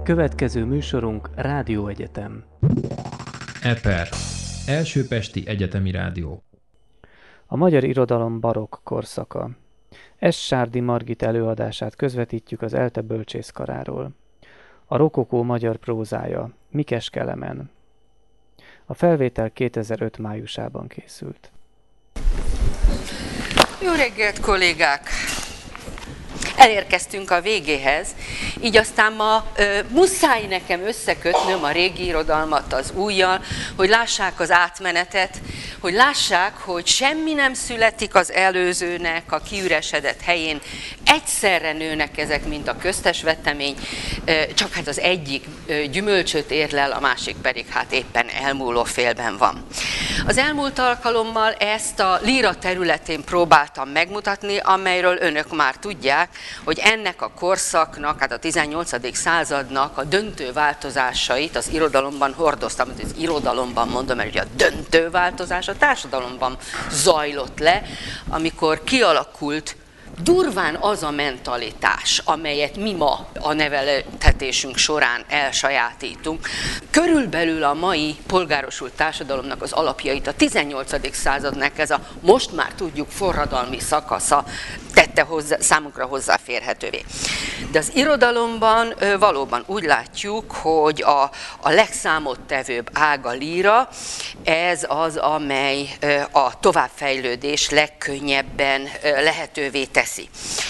Következő műsorunk Rádióegyetem. EPER, Első Pesti Egyetemi Rádió. A magyar irodalom barokk korszaka. S. Sárdi Margit előadását közvetítjük az ELTE bölcsészkaráról. A rokokó magyar prózája, Mikes Kelemen. A felvétel 2005 májusában készült. Jó reggelt, kollégák! Elérkeztünk a végéhez, így aztán ma muszáj nekem összekötnöm a régi irodalmat az újjal, hogy lássák az átmenetet, hogy lássák, hogy semmi nem születik az előzőnek a kiüresedett helyén, egyszerre nőnek ezek, mint a köztes vetemény, csak hát az egyik gyümölcsöt érlel, a másik pedig hát éppen elmúló félben van. Az elmúlt alkalommal ezt a líra területén próbáltam megmutatni, amelyről önök már tudják, hogy ennek a korszaknak, hát a 18. századnak a döntő változásait az irodalomban hordoztam. Az irodalomban mondom, mert ugye a döntő változás a társadalomban zajlott le, amikor kialakult durván az a mentalitás, amelyet mi ma a neveltetésünk során elsajátítunk, körülbelül a mai polgárosult társadalomnak az alapjait a 18. századnak ez a most már tudjuk forradalmi szakasza tette számunkra hozzáférhetővé. De az irodalomban valóban úgy látjuk, hogy a legszámottevőbb ág a líra, ez az, amely a továbbfejlődés legkönnyebben lehetővé teszi.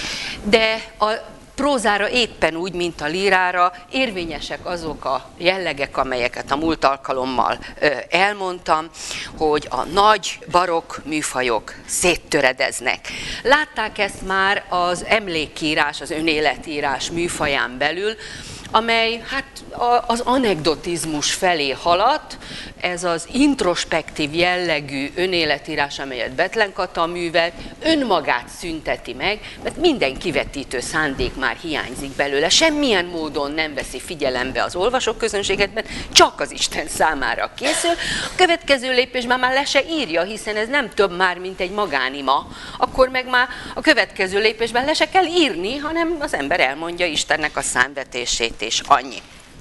De a prózára éppen úgy, mint a lírára érvényesek azok a jellegek, amelyeket a múlt alkalommal elmondtam, hogy a nagy barokk műfajok széttöredeznek. Látták ezt már az emlékírás, az önéletírás műfaján belül, amely hát az anekdotizmus felé haladt, ez az introspektív jellegű önéletírás, amelyet Bethlen Kata művelt, önmagát szünteti meg, mert minden kivetítő szándék már hiányzik belőle, semmilyen módon nem veszi figyelembe az olvasóközönséget, mert csak az Isten számára készül. A következő lépésben már le se írja, hiszen ez nem több már, mint egy magánima, akkor meg már a következő lépésben le se kell írni, hanem az ember elmondja Istennek a számvetését, és annyi.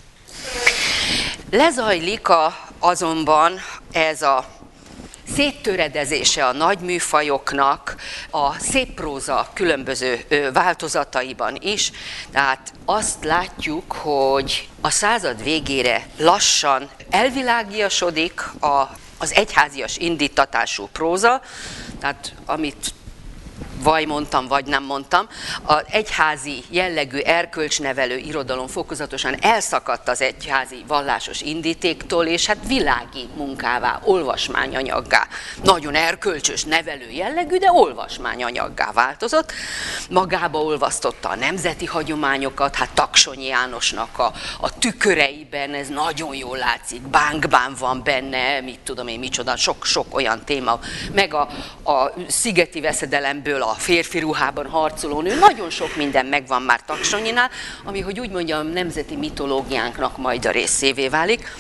Lezajlik azonban ez a széttöredezése a nagyműfajoknak a széppróza különböző változataiban is, tehát azt látjuk, hogy a század végére lassan elvilágiasodik az egyházias indítatású próza, tehát amit vagy mondtam, vagy nem mondtam, az egyházi jellegű erkölcsnevelő irodalom fokozatosan elszakadt az egyházi vallásos indítéktól, és hát világi munkává, olvasmányanyaggá, nagyon erkölcsös nevelő jellegű, de olvasmányanyaggá változott. Magába olvasztotta a nemzeti hagyományokat, hát Taksonyi Jánosnak a tüköreiben ez nagyon jól látszik, Bánkban van benne, mit tudom én micsoda, sok olyan téma, meg a szigeti veszedelemből a férfi ruhában harcoló nő, nagyon sok minden megvan már Taksonyinál, ami, hogy úgy mondjam, nemzeti mitológiánknak majd a részévé válik.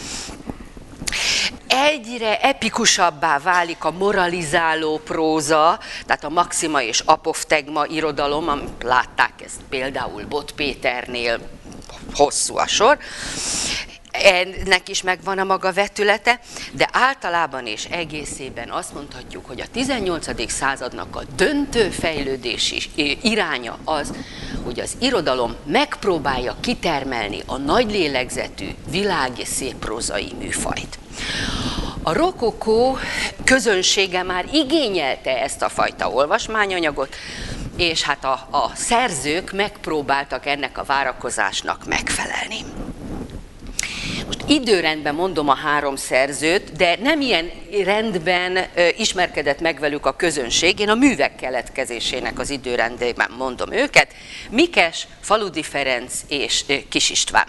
Egyre epikusabbá válik a moralizáló próza, tehát a maxima és apoftegma irodalom, látták ezt például Bot Péternél, hosszú a sor. Ennek is megvan a maga vetülete, de általában és egészében azt mondhatjuk, hogy a 18. századnak a döntő fejlődési iránya az, hogy az irodalom megpróbálja kitermelni a nagy lélegzetű, világi szépprózai műfajt. A rokokó közönsége már igényelte ezt a fajta olvasmányanyagot, és hát a szerzők megpróbáltak ennek a várakozásnak megfelelni. Most időrendben mondom a három szerzőt, de nem ilyen rendben ismerkedett meg velük a közönség, én a művek keletkezésének az időrendében mondom őket, Mikes, Faludi Ferenc és Kis István.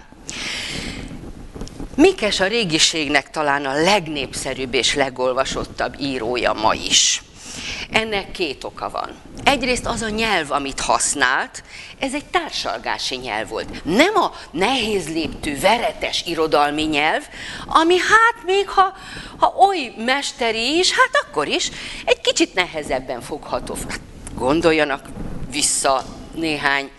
Mikes a régiségnek talán a legnépszerűbb és legolvasottabb írója ma is. Ennek két oka van. Egyrészt az a nyelv, amit használt, ez egy társalgási nyelv volt. Nem a nehéz léptű, veretes irodalmi nyelv, ami hát még ha oly mesteri is, hát akkor is egy kicsit nehezebben fogható. Gondoljanak vissza néhány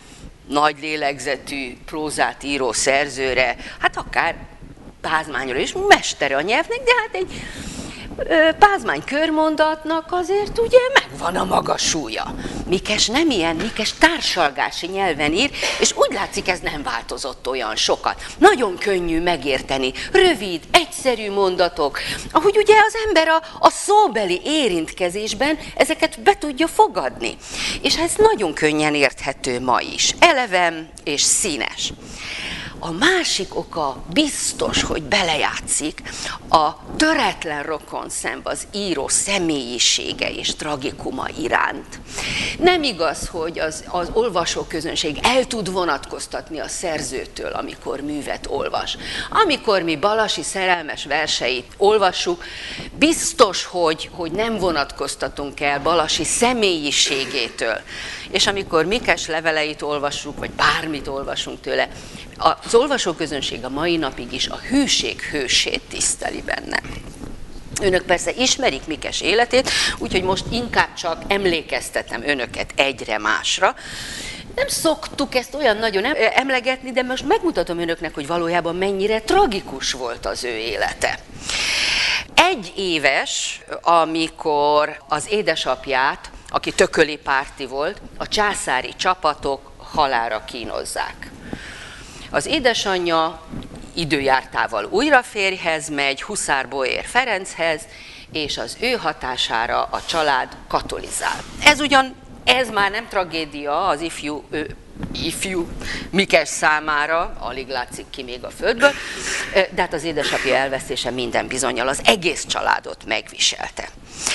nagy lélegzetű prózát író szerzőre, hát akár Pázmányra is mestere a nyelvnek, de hát egy Pázmány körmondatnak azért ugye megvan a maga súlya. Mikes nem ilyen, Mikes társalgási nyelven ír, és úgy látszik, ez nem változott olyan sokat. Nagyon könnyű megérteni, rövid, egyszerű mondatok, ahogy ugye az ember a szóbeli érintkezésben ezeket be tudja fogadni. És ez nagyon könnyen érthető ma is, eleven és színes. A másik oka biztos, hogy belejátszik a töretlen rokonszenv az író személyisége és tragikuma iránt. Nem igaz, hogy az olvasóközönség el tud vonatkoztatni a szerzőtől, amikor művet olvas. Amikor mi Balasi szerelmes verseit olvassuk, biztos, hogy nem vonatkoztatunk el Balasi személyiségétől. És amikor Mikes leveleit olvassuk, vagy bármit olvasunk tőle, az olvasóközönség a mai napig is a hűség hősét tiszteli benne. Önök persze ismerik Mikes életét, úgyhogy most inkább csak emlékeztetem önöket egyre másra. Nem szoktuk ezt olyan nagyon emlegetni, de most megmutatom önöknek, hogy valójában mennyire tragikus volt az ő élete. 1 éves, amikor az édesapját, aki tököli párti volt, a császári csapatok halálra kínozzák. Az édesanyja időjártával újra férjhez megy, Huszár Boér Ferenchez, és az ő hatására a család katolizál. Ez már nem tragédia az ifjú Mikes számára, alig látszik ki még a földből, de hát az édesapja elvesztése minden bizonnyal az egész családot megviselte.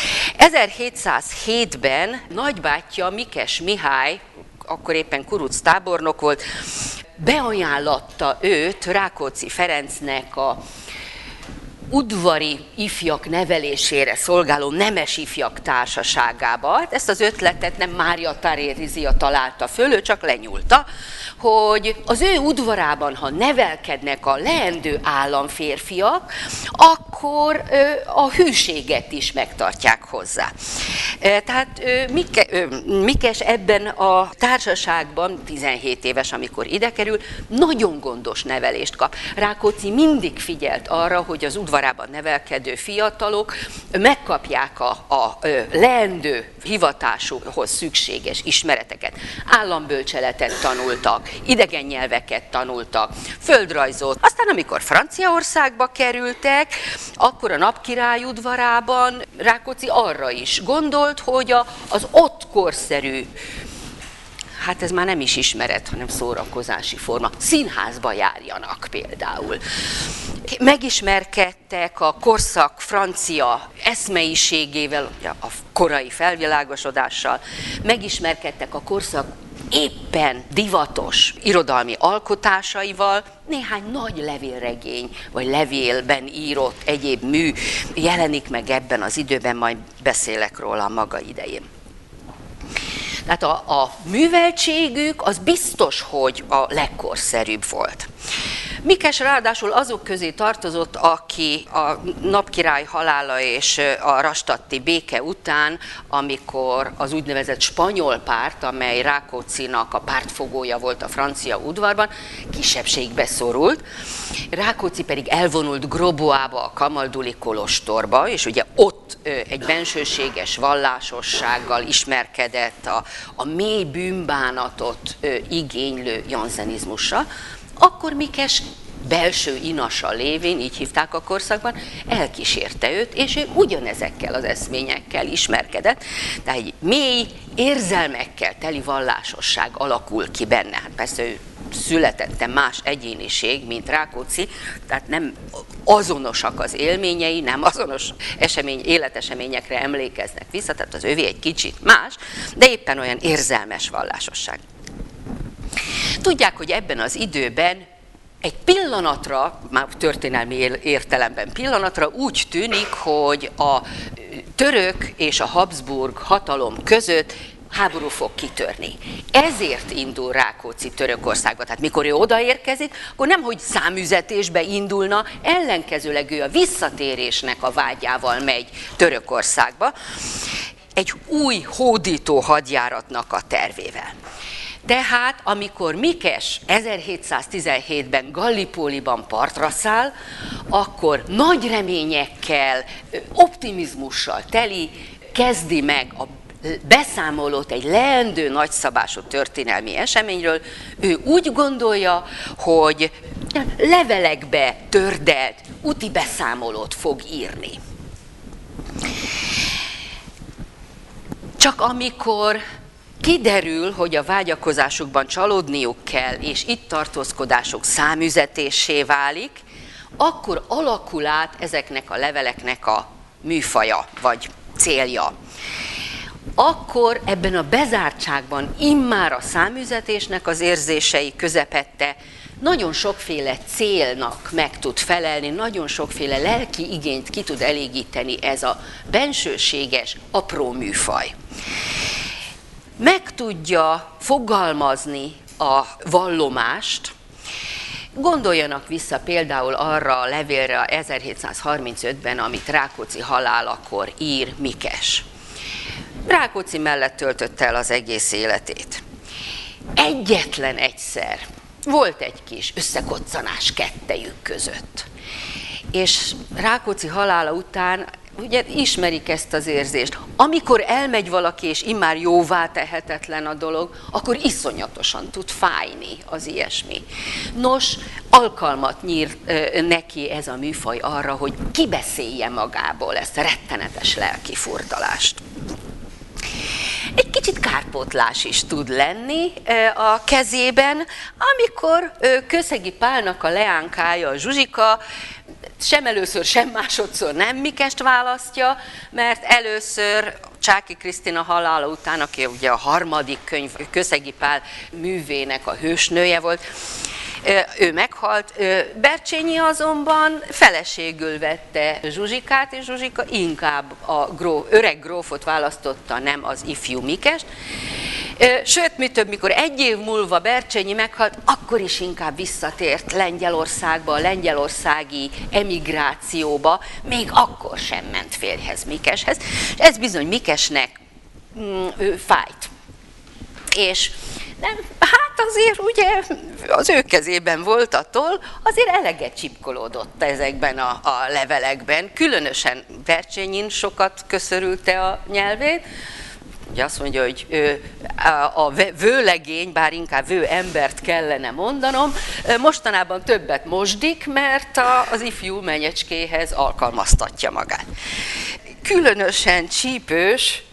1707-ben nagybátyja Mikes Mihály, akkor éppen kuruc tábornok volt, beajánlatta őt Rákóczi Ferencnek a udvari ifjak nevelésére szolgáló nemes ifjak társaságába. Hát ezt az ötletet nem Mária Terézia találta föl, ő csak lenyúlta, hogy az ő udvarában, ha nevelkednek a leendő államférfiak, akkor a hűséget is megtartják hozzá. Tehát Mikes ebben a társaságban, 17 éves, amikor ide kerül, nagyon gondos nevelést kap. Rákóczi mindig figyelt arra, hogy az udvarában nevelkedő fiatalok megkapják a leendő hivatásukhoz szükséges ismereteket. Állambölcseletet tanultak, idegen nyelveket tanultak, földrajzot. Aztán, amikor Franciaországba kerültek, akkor a Napkirály udvarában Rákóczi arra is gondolt, hogy az ott korszerű, hát ez már nem is ismeret, hanem szórakozási forma, színházba járjanak például. Megismerkedtek a korszak francia eszmeiségével, a korai felvilágosodással, megismerkedtek a korszak éppen divatos irodalmi alkotásaival, néhány nagy levélregény, vagy levélben írott egyéb mű jelenik meg ebben az időben, majd beszélek róla a maga idején. Tehát a műveltségük az biztos, hogy a legkorszerűbb volt. Mikes ráadásul azok közé tartozott, aki a Napkirály halála és a rastatti béke után, amikor az úgynevezett spanyol párt, amely Rákóczinak a pártfogója volt a francia udvarban, kisebbségbe szorult. Rákóczi pedig elvonult Groboába, a kamalduli kolostorba, és ugye ott egy bensőséges vallásossággal ismerkedett a mély bűnbánatot igénylő janzenizmussal. Akkor Mikes belső inasa lévén, így hívták a korszakban, elkísérte őt, és ő ugyanezekkel az eszményekkel ismerkedett. Tehát egy mély, érzelmekkel teli vallásosság alakul ki benne. Hát persze ő születette más egyéniség, mint Rákóczi, tehát nem azonosak az élményei, nem azonos életeseményekre emlékeznek vissza, tehát az övé egy kicsit más, de éppen olyan érzelmes vallásosság. Tudják, hogy ebben az időben egy pillanatra, már történelmi értelemben pillanatra úgy tűnik, hogy a török és a Habsburg hatalom között háború fog kitörni. Ezért indul Rákóczi Törökországba. Tehát mikor ő odaérkezik, akkor nemhogy számüzetésbe indulna, ellenkezőleg ő a visszatérésnek a vágyával megy Törökországba, egy új hódító hadjáratnak a tervével. Tehát, amikor Mikes 1717-ben Gallipóliban partra száll, akkor nagy reményekkel, optimizmussal teli kezdi meg a beszámolót egy leendő nagyszabású történelmi eseményről. Ő úgy gondolja, hogy levelekbe tördelt úti beszámolót fog írni. Csak amikor kiderül, hogy a vágyakozásukban csalódniuk kell, és itt tartózkodásuk számüzetésé válik, akkor alakul át ezeknek a leveleknek a műfaja, vagy célja. Akkor ebben a bezártságban immár a számüzetésnek az érzései közepette nagyon sokféle célnak meg tud felelni, nagyon sokféle lelki igényt ki tud elégíteni ez a bensőséges, apró műfaj. Meg tudja fogalmazni a vallomást. Gondoljanak vissza például arra a levélre 1735-ben, amit Rákóczi halálakor ír Mikes. Rákóczi mellett töltötte el az egész életét. Egyetlen egyszer volt egy kis összekoccanás kettejük között. És Rákóczi halála után ugye ismerik ezt az érzést. Amikor elmegy valaki, és immár jóvá tehetetlen a dolog, akkor iszonyatosan tud fájni az ilyesmi. Nos, alkalmat nyír neki ez a műfaj arra, hogy kibeszélje magából ezt a rettenetes lelki furdalást. Egy kicsit kárpótlás is tud lenni a kezében, amikor Kőszegi Pálnak a leánkája, a Zsuzsika, sem először, sem másodszor nem Mikest választja, mert először Csáky Krisztina halála után, aki ugye a harmadik könyv Kőszegi Pál művének a hősnője volt, ő meghalt, Bercsényi azonban feleségül vette Zsuzsikát, és Zsuzsika inkább öreg grófot választotta, nem az ifjú Mikest. Sőt, mi több, mikor egy év múlva Bercsényi meghalt, akkor is inkább visszatért Lengyelországba, a lengyelországi emigrációba, még akkor sem ment férjhez, Mikeshez. Ez bizony Mikesnek fájt. És nem, hát azért ugye az ő kezében volt a toll, azért eleget csipkolódott ezekben a levelekben, különösen Bercsényin sokat köszörülte a nyelvét. Ugye azt mondja, hogy a vőlegény, bár inkább vőembert kellene mondanom, mostanában többet mosdik, mert az ifjú menyecskéhez alkalmaztatja magát. Különösen csípős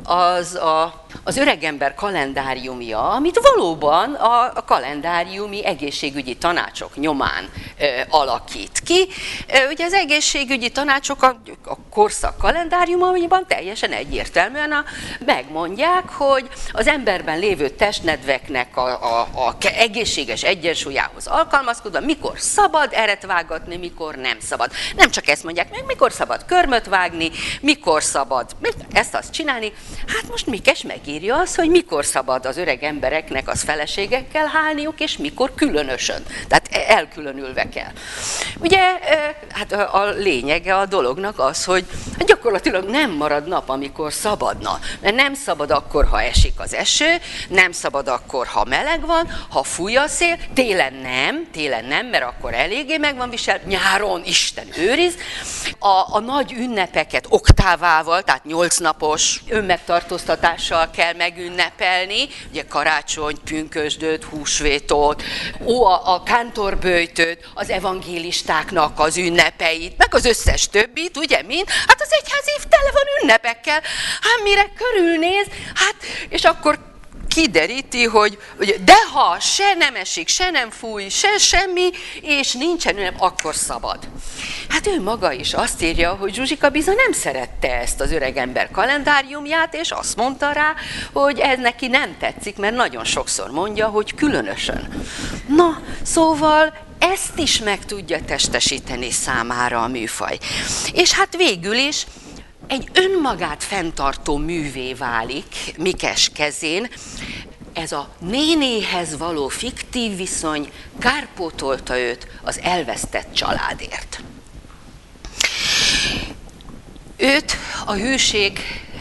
az öregember kalendáriumja, amit valóban a kalendáriumi egészségügyi tanácsok nyomán alakít ki. Ugye az egészségügyi tanácsok a korszak kalendáriumaiban teljesen egyértelműen megmondják, hogy az emberben lévő testnedveknek a egészséges egyensúlyához alkalmazkodva, mikor szabad eret vágatni, mikor nem szabad. Nem csak ezt mondják meg, mikor szabad körmöt vágni, mikor szabad ezt-azt csinálni. Hát most Mikes megírja azt, hogy mikor szabad az öreg embereknek az feleségekkel hálniuk, és mikor különösen. Tehát elkülönülve kell. Ugye, hát a lényege a dolognak az, hogy gyakorlatilag nem marad nap, amikor szabadna. Mert nem szabad akkor, ha esik az eső, nem szabad akkor, ha meleg van, ha fúj a szél, télen nem, mert akkor eléggé meg van visel, nyáron Isten őriz. A nagy ünnepeket oktávával, tehát 8 napos önmegtartóztatással kell megünnepelni, ugye karácsony, pünkösdöt, húsvétot, a kántorböjtöt, az evangélistáknak az ünnepeit, meg az összes többit, ugye mind? Hát az egyház év tele van ünnepekkel, hát mire körülnéz, hát és akkor kideríti, hogy de ha se nem esik, se nem fúj, se semmi, és nincsen ünnep, akkor szabad. Hát ő maga is azt írja, hogy Zsuzsika bizony nem szerette ezt az öregember kalendáriumját, és azt mondta rá, hogy ez neki nem tetszik, mert nagyon sokszor mondja, hogy különösen. Na, szóval ezt is meg tudja testesíteni számára a műfaj. És hát végül is egy önmagát fenntartó művé válik Mikes kezén. Ez a nénéhez való fiktív viszony kárpótolta őt az elvesztett családért. Őt a hűség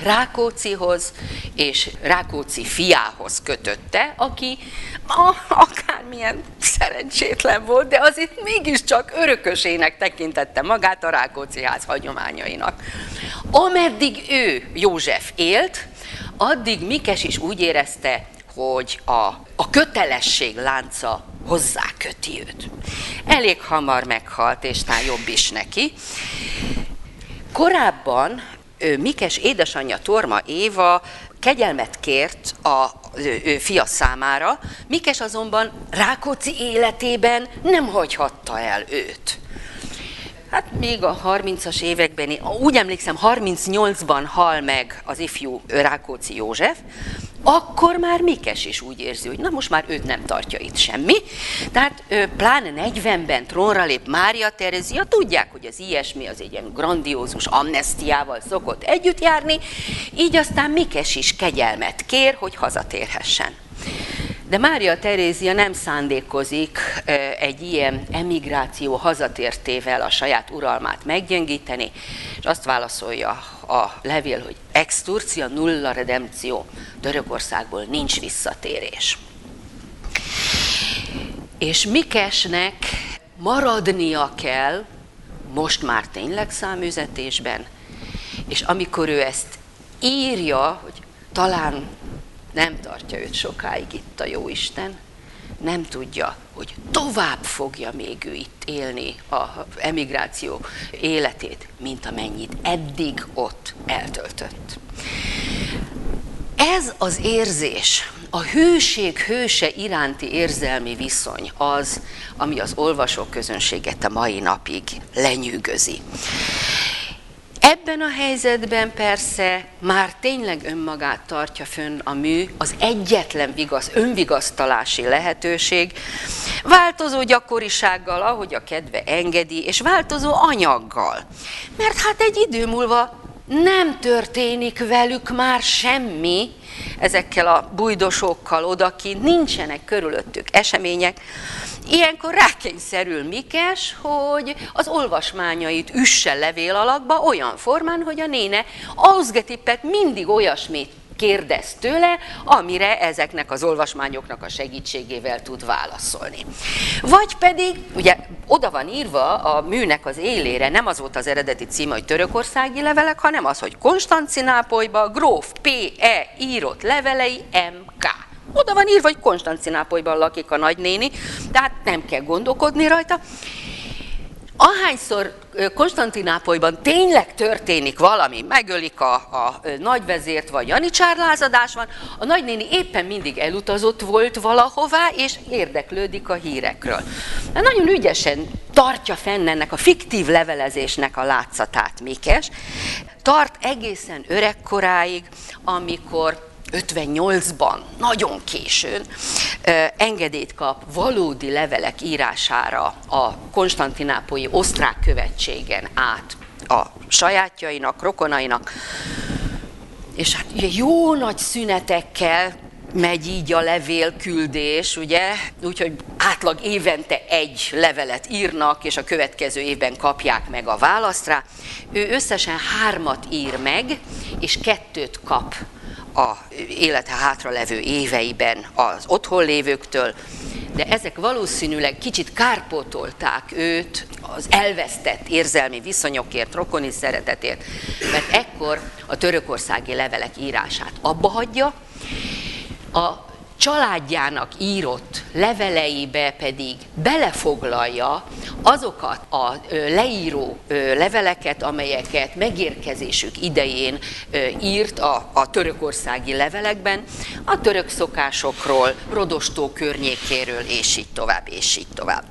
Rákóczihoz és Rákóczi fiához kötötte, aki akármilyen szerencsétlen volt, de azért mégiscsak örökösének tekintette magát a Rákóczi ház hagyományainak. Ameddig ő, József élt, addig Mikes is úgy érezte, hogy a kötelesség lánca hozzáköti őt. Elég hamar meghalt, és talán jobb is neki. Korábban Mikes édesanyja Torma Éva kegyelmet kért a fia számára, Mikes azonban Rákóczi életében nem hagyhatta el őt. Hát még a 30-as években, úgy emlékszem, 38-ban hal meg az ifjú Rákóczi József, akkor már Mikes is úgy érzi, hogy na most már őt nem tartja itt semmi. Tehát pláne 40-ben trónra lép Mária Terézia, tudják, hogy az ilyesmi az egy ilyen grandiózus amnesztiával szokott együtt járni, így aztán Mikes is kegyelmet kér, hogy hazatérhessen. De Mária Terézia nem szándékozik egy ilyen emigráció hazatértével a saját uralmát meggyengíteni, és azt válaszolja a levél, hogy ex Turcia nulla redemptio, Törökországból nincs visszatérés. És Mikesnek maradnia kell, most már tényleg száműzetésben, és amikor ő ezt írja, hogy talán nem tartja őt sokáig itt a Jóisten, nem tudja, hogy tovább fogja még ő itt élni az emigráció életét, mint amennyit eddig ott eltöltött. Ez az érzés, a hőség hőse iránti érzelmi viszony az, ami az olvasóközönséget a mai napig lenyűgözi. Ebben a helyzetben persze már tényleg önmagát tartja fönn a mű, az egyetlen önvigasztalási lehetőség, változó gyakorisággal, ahogy a kedve engedi, és változó anyaggal. Mert hát egy idő múlva nem történik velük már semmi, ezekkel a bujdosokkal odakint, nincsenek körülöttük események. Ilyenkor rákényszerül Mikes, hogy az olvasmányait üsse levél alakba olyan formán, hogy a néne Ausgetippet mindig olyasmit kérdez tőle, amire ezeknek az olvasmányoknak a segítségével tud válaszolni. Vagy pedig, ugye oda van írva a műnek az élére, nem az volt az eredeti címe, hogy törökországi levelek, hanem az, hogy Konstancinápolyba gróf P.E. írott levelei M.K. Oda van írva, hogy Konstancinápolyban lakik a nagynéni, tehát nem kell gondolkodni rajta. Ahányszor Konstantinápolyban tényleg történik valami, megölik a nagyvezért, vagy janicsárlázadás van, a nagynéni éppen mindig elutazott volt valahová, és érdeklődik a hírekről. De nagyon ügyesen tartja fenn ennek a fiktív levelezésnek a látszatát Mikes. Tart egészen öregkoráig, amikor 58-ban, nagyon későn engedélyt kap valódi levelek írására a konstantinápolyi osztrák követségen át a sajátjainak, rokonainak, és hát ugye jó nagy szünetekkel megy így a levélküldés, ugye, úgyhogy átlag évente egy levelet írnak, és a következő évben kapják meg a választ rá. Ő összesen 3 ír meg, és 2 kap a élete hátralevő éveiben az otthon lévőktől, de ezek valószínűleg kicsit kárpótolták őt az elvesztett érzelmi viszonyokért, rokoni szeretetért, mert ekkor a törökországi levelek írását abba hagyja, a családjának írott leveleibe pedig belefoglalja azokat a leíró leveleket, amelyeket megérkezésük idején írt a törökországi levelekben, a török szokásokról, Rodostó környékéről, és így tovább, és így tovább.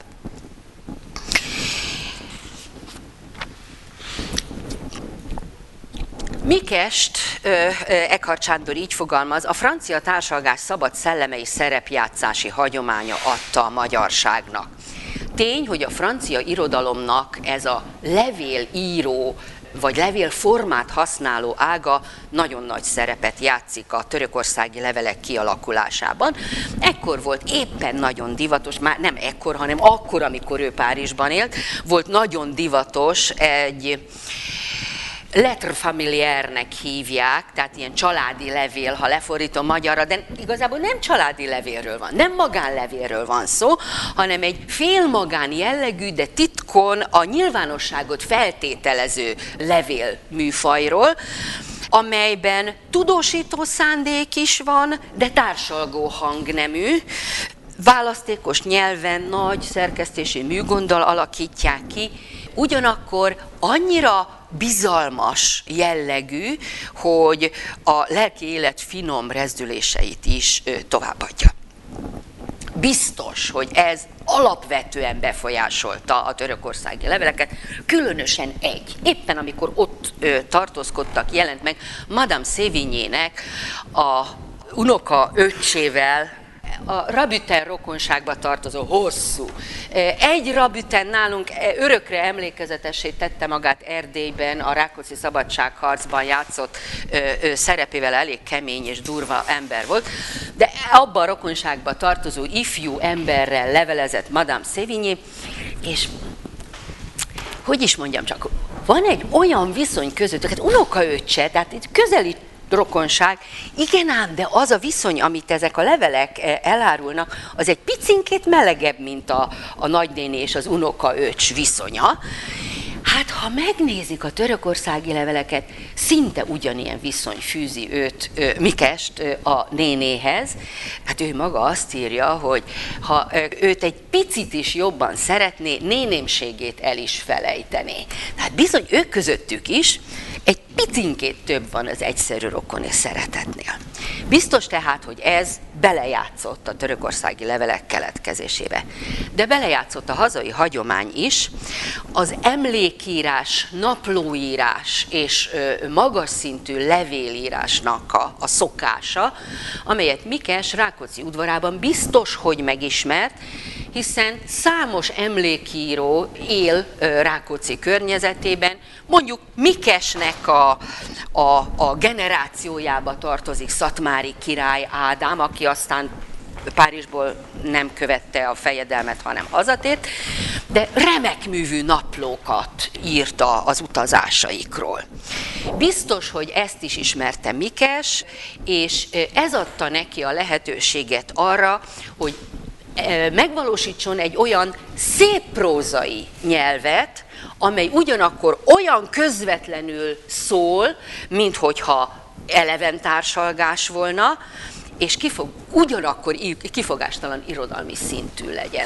Mikest Eckhard Sándor így fogalmaz, a francia társalgás szabad szelleme és szerepjátszási hagyománya adta a magyarságnak. Tény, hogy a francia irodalomnak ez a levélíró vagy levélformát használó ága nagyon nagy szerepet játszik a törökországi levelek kialakulásában. Ekkor volt éppen nagyon divatos, már nem ekkor, hanem akkor, amikor ő Párizsban élt, volt nagyon divatos egy lettre familière-nek hívják, tehát ilyen családi levél, ha lefordítom magyarra, de igazából nem családi levélről van, nem magánlevélről van szó, hanem egy félmagán jellegű, de titkon a nyilvánosságot feltételező levélműfajról, amelyben tudósító szándék is van, de társalgó hangnemű, választékos nyelven, nagy szerkesztési műgonddal alakítják ki, ugyanakkor annyira bizalmas jellegű, hogy a lelki élet finom rezdüléseit is továbbadja. Biztos, hogy ez alapvetően befolyásolta a törökországi leveleket, különösen éppen amikor ott tartózkodtak, jelent meg Madame Sévignének a unoka öccsével, a Rabüten rokonságba tartozó hosszú. Egy Rabüten nálunk örökre emlékezetessé tette magát Erdélyben, a Rákóczi szabadságharcban játszott szerepével elég kemény és durva ember volt, de abban a rokonságba tartozó ifjú emberrel levelezett Madame Sévigné, és hogy is mondjam csak, van egy olyan viszony közöttük, hát unokaöccse, tehát itt közeli rokonság, igen ám, de az a viszony, amit ezek a levelek elárulnak, az egy picinkét melegebb, mint a nagynéni és az unokaöcs viszonya. Hát, ha megnézik a törökországi leveleket, szinte ugyanilyen viszony fűzi Mikest a nénéhez. Hát ő maga azt írja, hogy ha őt egy picit is jobban szeretné, nénémségét el is felejtené. Tehát bizony ők közöttük is egy picinkét több van az egyszerű rokoni szeretetnél. Biztos tehát, hogy ez belejátszott a törökországi levelek keletkezésébe. De belejátszott a hazai hagyomány is, az emlékírás, naplóírás és magas szintű levélírásnak a szokása, amelyet Mikes Rákóczi udvarában biztos, hogy megismert, hiszen számos emlékíró él Rákóczi környezetében, mondjuk Mikesnek a generációjába tartozik Szatmári király Ádám, aki aztán Párizsból nem követte a fejedelmet, hanem hazatért, de remek művű naplókat írta az utazásaikról. Biztos, hogy ezt is ismerte Mikes, és ez adta neki a lehetőséget arra, hogy megvalósítson egy olyan szép prózai nyelvet, amely ugyanakkor olyan közvetlenül szól, minthogyha eleven társalgás volna, és ugyanakkor kifogástalan irodalmi szintű legyen.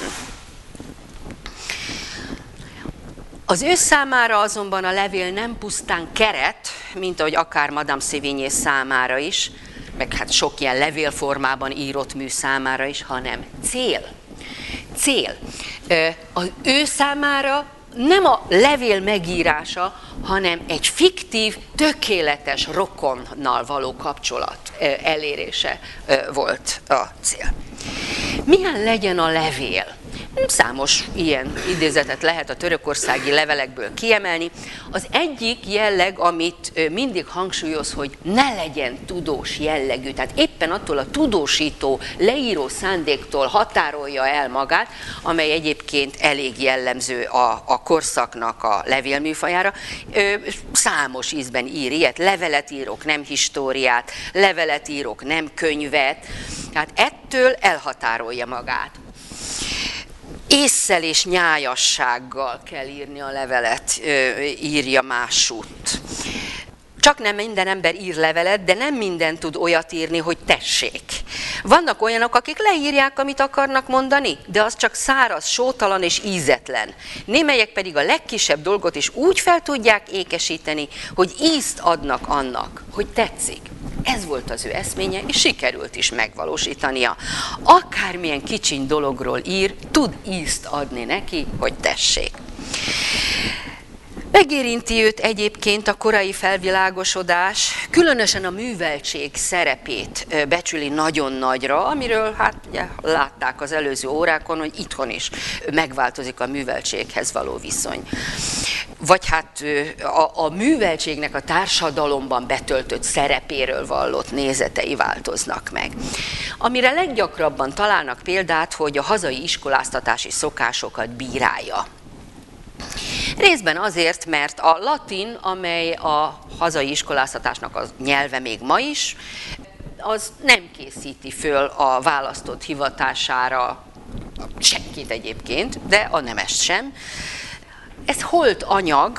Az ő számára azonban a levél nem pusztán keret, mint ahogy akár Madame Sévigné számára is, meg hát sok ilyen levélformában írott mű számára is, hanem cél. Cél. Az ő számára nem a levél megírása, hanem egy fiktív, tökéletes rokonnal való kapcsolat elérése volt a cél. Milyen legyen a levél? Számos ilyen idézetet lehet a törökországi levelekből kiemelni. Az egyik jelleg, amit mindig hangsúlyoz, hogy ne legyen tudós jellegű, tehát éppen attól a tudósító, leíró szándéktól határolja el magát, amely egyébként elég jellemző a korszaknak a levélműfajára. Számos ízben ír ilyet, levelet írok, nem históriát, levelet írok, nem könyvet, tehát ettől elhatárolja magát. Ésszel és nyájassággal kell írni a levelet, írja Mássut. Csak nem minden ember ír levelet, de nem minden tud olyat írni, hogy tessék. Vannak olyanok, akik leírják, amit akarnak mondani, de az csak száraz, sótalan és ízetlen. Némelyek pedig a legkisebb dolgot is úgy fel tudják ékesíteni, hogy ízt adnak annak, hogy tetszik. Ez volt az ő eszménye, és sikerült is megvalósítania. Akármilyen kicsiny dologról ír, tud ízt adni neki, hogy tessék. Megérinti őt egyébként a korai felvilágosodás, különösen a műveltség szerepét becsüli nagyon nagyra, amiről hát ugye, látták az előző órákon, hogy itthon is megváltozik a műveltséghez való viszony. Vagy hát a műveltségnek a társadalomban betöltött szerepéről vallott nézetei változnak meg. Amire leggyakrabban találnak példát, hogy a hazai iskoláztatási szokásokat bírálja. Részben azért, mert a latin, amely a hazai iskoláztatásnak a nyelve még ma is, az nem készíti föl a választott hivatására senkit egyébként, de a nemest sem. Ez holt anyag,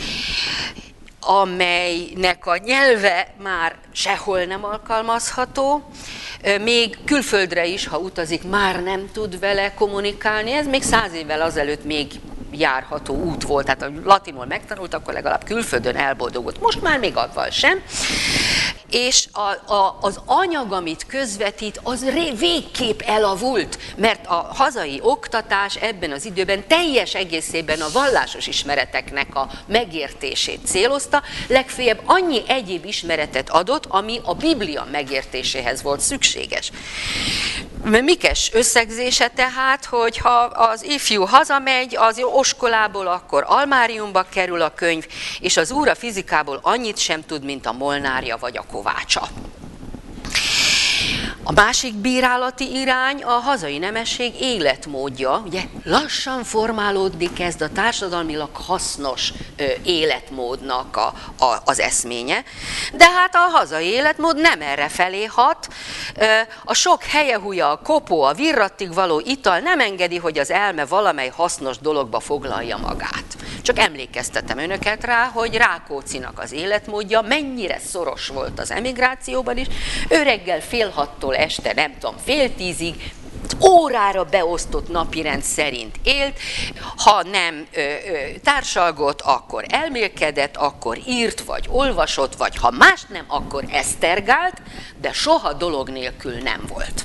amelynek a nyelve már sehol nem alkalmazható, még külföldre is, ha utazik, már nem tud vele kommunikálni. Ez még 100 évvel azelőtt még járható út volt, tehát a latinul megtanult, akkor legalább külföldön elboldogult. Most már még avval sem. És az anyag, amit közvetít, az végképp elavult, mert a hazai oktatás ebben az időben teljes egészében a vallásos ismereteknek a megértését célozta, legfeljebb annyi egyéb ismeretet adott, ami a Biblia megértéséhez volt szükséges. Mikes összegzése tehát, hogy ha az ifjú hazamegy az oskolából, akkor almáriumba kerül a könyv, és az úr a fizikából annyit sem tud, mint a molnárja vagy a kovácsa. A másik bírálati irány a hazai nemesség életmódja. Ugye lassan formálódni kezd a társadalmilag hasznos életmódnak az eszménye, de hát a hazai életmód nem erre felé hat. A sok helyehúja, a kopó, a virrattig való ital nem engedi, hogy az elme valamely hasznos dologba foglalja magát. Csak emlékeztetem önöket rá, hogy Rákóczinak az életmódja mennyire szoros volt az emigrációban is. Ő reggel 6:30-tól este nem tudom, 9:30-ig órára beosztott napirend szerint élt, ha nem társalgott, akkor elmélkedett, akkor írt, vagy olvasott, vagy ha más nem, akkor esztergált, de soha dolog nélkül nem volt.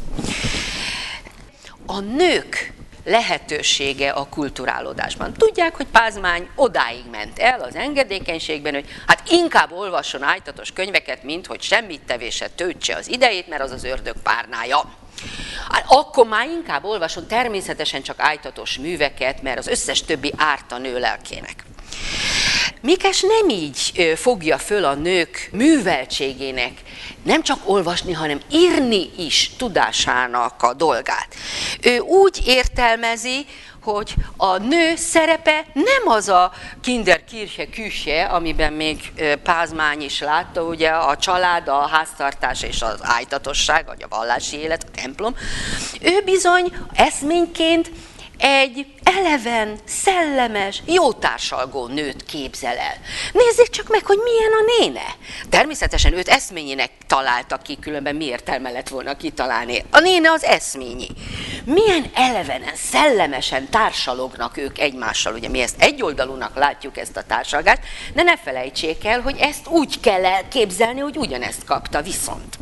A nők lehetősége a kulturálódásban. Tudják, hogy Pázmány odáig ment el az engedékenységben, hogy hát inkább olvasson ájtatos könyveket, mint hogy semmit tevése töltse az idejét, mert az az ördög párnája. Hát akkor már inkább olvasson természetesen csak ájtatos műveket, mert az összes többi árt a nő lelkének. Mikes nem így fogja föl a nők műveltségének nem csak olvasni, hanem írni is tudásának a dolgát. Ő úgy értelmezi, hogy a nő szerepe nem az a Kinderkirche Küche, amiben még Pázmány is látta, ugye a család, a háztartás és az ájtatosság, vagy a vallási élet, a templom. Ő bizony eszményként egy eleven, szellemes, jó társalgó nőt képzel el. Nézzék csak meg, hogy milyen a néne. Természetesen őt eszményének találtak ki, különben mi értelme lett volna kitalálni. A néne az eszményi. Milyen elevenen, szellemesen társalognak ők egymással. Ugye mi ezt egyoldalúnak látjuk, ezt a társalgást, de ne felejtsék el, hogy ezt úgy kell elképzelni, hogy ugyanezt kapta viszont.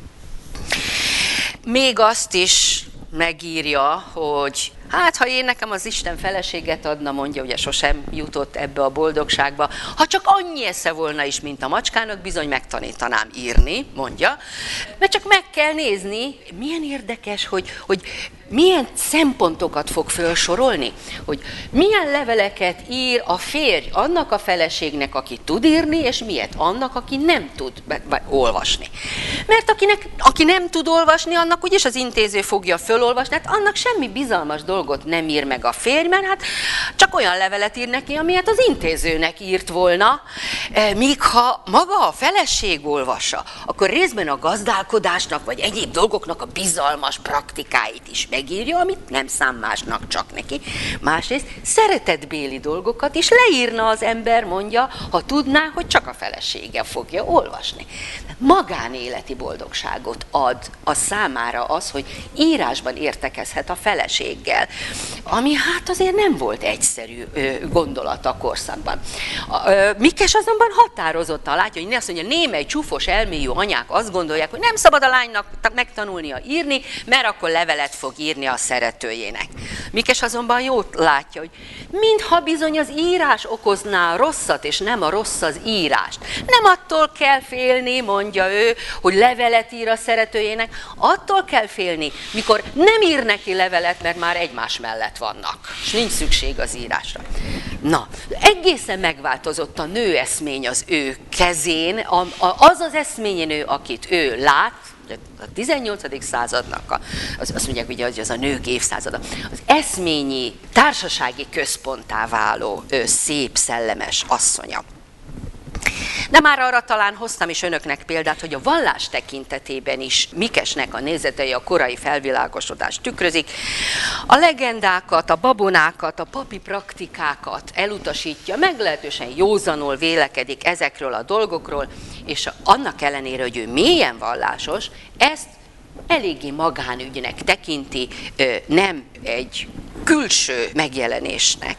Még azt is megírja, hogy hát, ha én nekem az Isten feleséget adna, mondja, ugye sosem jutott ebbe a boldogságba, ha csak annyi esze volna is, mint a macskának, bizony megtanítanám írni, mondja, mert csak meg kell nézni, milyen érdekes, hogy milyen szempontokat fog felsorolni, hogy milyen leveleket ír a férj annak a feleségnek, aki tud írni, és miért annak, aki nem tud olvasni. Mert aki nem tud olvasni, annak úgyis az intéző fogja fölolvasni, hát annak semmi bizalmas dolgot nem ír meg a férj, mert hát csak olyan levelet ír neki, amilyet az intézőnek írt volna, míg ha maga a feleség olvassa, akkor részben a gazdálkodásnak, vagy egyéb dolgoknak a bizalmas praktikáit is megírja, amit nem szám másnak, csak neki. Másrészt szeretetbéli dolgokat is leírna az ember, mondja, ha tudná, hogy csak a felesége fogja olvasni. Magánéleti boldogságot ad a számára az, hogy írásban értekezhet a feleséggel, ami hát azért nem volt egyszerű gondolat a korszakban. Mikes azonban határozottan látja, hogy azt mondja, némely csúfos elmélyű anyák azt gondolják, hogy nem szabad a lánynak megtanulnia írni, mert akkor levelet fog írni a szeretőjének. Mikes azonban jót látja, hogy mintha bizony az írás okozná a rosszat, és nem a rossz az írást. Nem attól kell félni, mondja ő, hogy levelet ír a szeretőjének, attól kell félni, mikor nem ír neki levelet, mert már egymás mellett vannak, és nincs szükség az írásra. Na, egészen megváltozott a nő eszmény az ő kezén, az az eszményenő, akit ő lát, a 18. századnak, azt mondják ugye, hogy az a nők évszázada, az eszményi, társasági központtá váló szép, szellemes asszonya. De már arra talán hoztam is önöknek példát, hogy a vallás tekintetében is Mikesnek a nézetei a korai felvilágosodást tükrözik. A legendákat, a babonákat, a papi praktikákat elutasítja, meglehetősen józanul vélekedik ezekről a dolgokról, és annak ellenére, hogy ő mélyen vallásos, ezt eléggé magánügynek tekinti, nem egy külső megjelenésnek.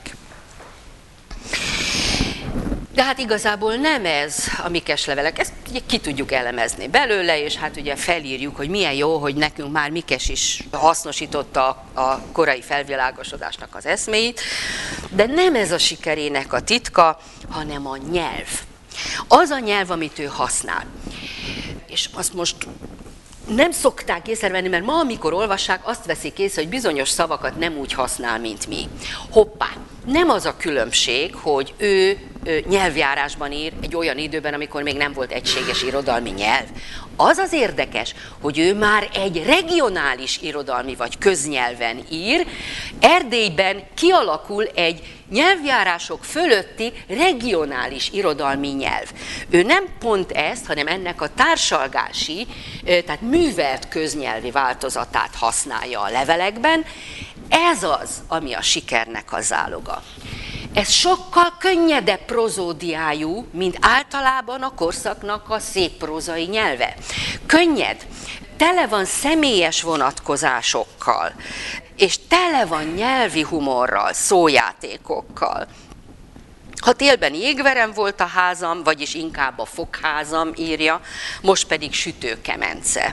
De hát igazából nem ez a Mikes levelek, ezt ugye ki tudjuk elemezni belőle, és hát ugye felírjuk, hogy milyen jó, hogy nekünk már Mikes is hasznosította a korai felvilágosodásnak az eszméit, de nem ez a sikerének a titka, hanem a nyelv. Az a nyelv, amit ő használ. És azt most nem szokták észrevenni, mert ma, amikor olvassák, azt veszik észre, hogy bizonyos szavakat nem úgy használ, mint mi. Hoppá! Nem az a különbség, hogy ő nyelvjárásban ír egy olyan időben, amikor még nem volt egységes irodalmi nyelv. Az az érdekes, hogy ő már egy regionális irodalmi vagy köznyelven ír, Erdélyben kialakul egy nyelvjárások fölötti regionális irodalmi nyelv. Ő nem pont ezt, hanem ennek a társalgási, tehát művelt köznyelvi változatát használja a levelekben. Ez az, ami a sikernek a záloga. Ez sokkal könnyedebb prozódiájú, mint általában a korszaknak a szép prózai nyelve. Könnyed, tele van személyes vonatkozásokkal, és tele van nyelvi humorral, szójátékokkal. Ha télben jégverem volt a házam, vagyis inkább a fogházam írja, most pedig sütőkemence.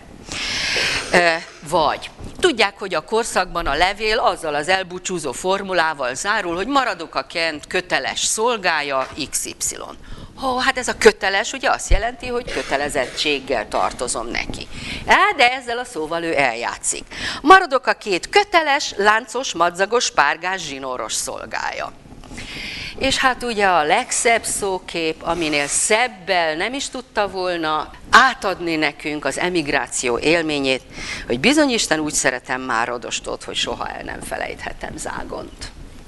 Vagy tudják, hogy a korszakban a levél azzal az elbúcsúzó formulával zárul, hogy maradok a Kent köteles szolgája XY. Hát ez a köteles ugye azt jelenti, hogy kötelezettséggel tartozom neki. De ezzel a szóval ő eljátszik. Maradok a két köteles, láncos, madzagos, párgás, zsinóros szolgája. És hát ugye a legszebb szókép, aminél szebbel nem is tudta volna átadni nekünk az emigráció élményét, hogy bizony Isten úgy szeretem már Rodostót, hogy soha el nem felejthetem Zágont.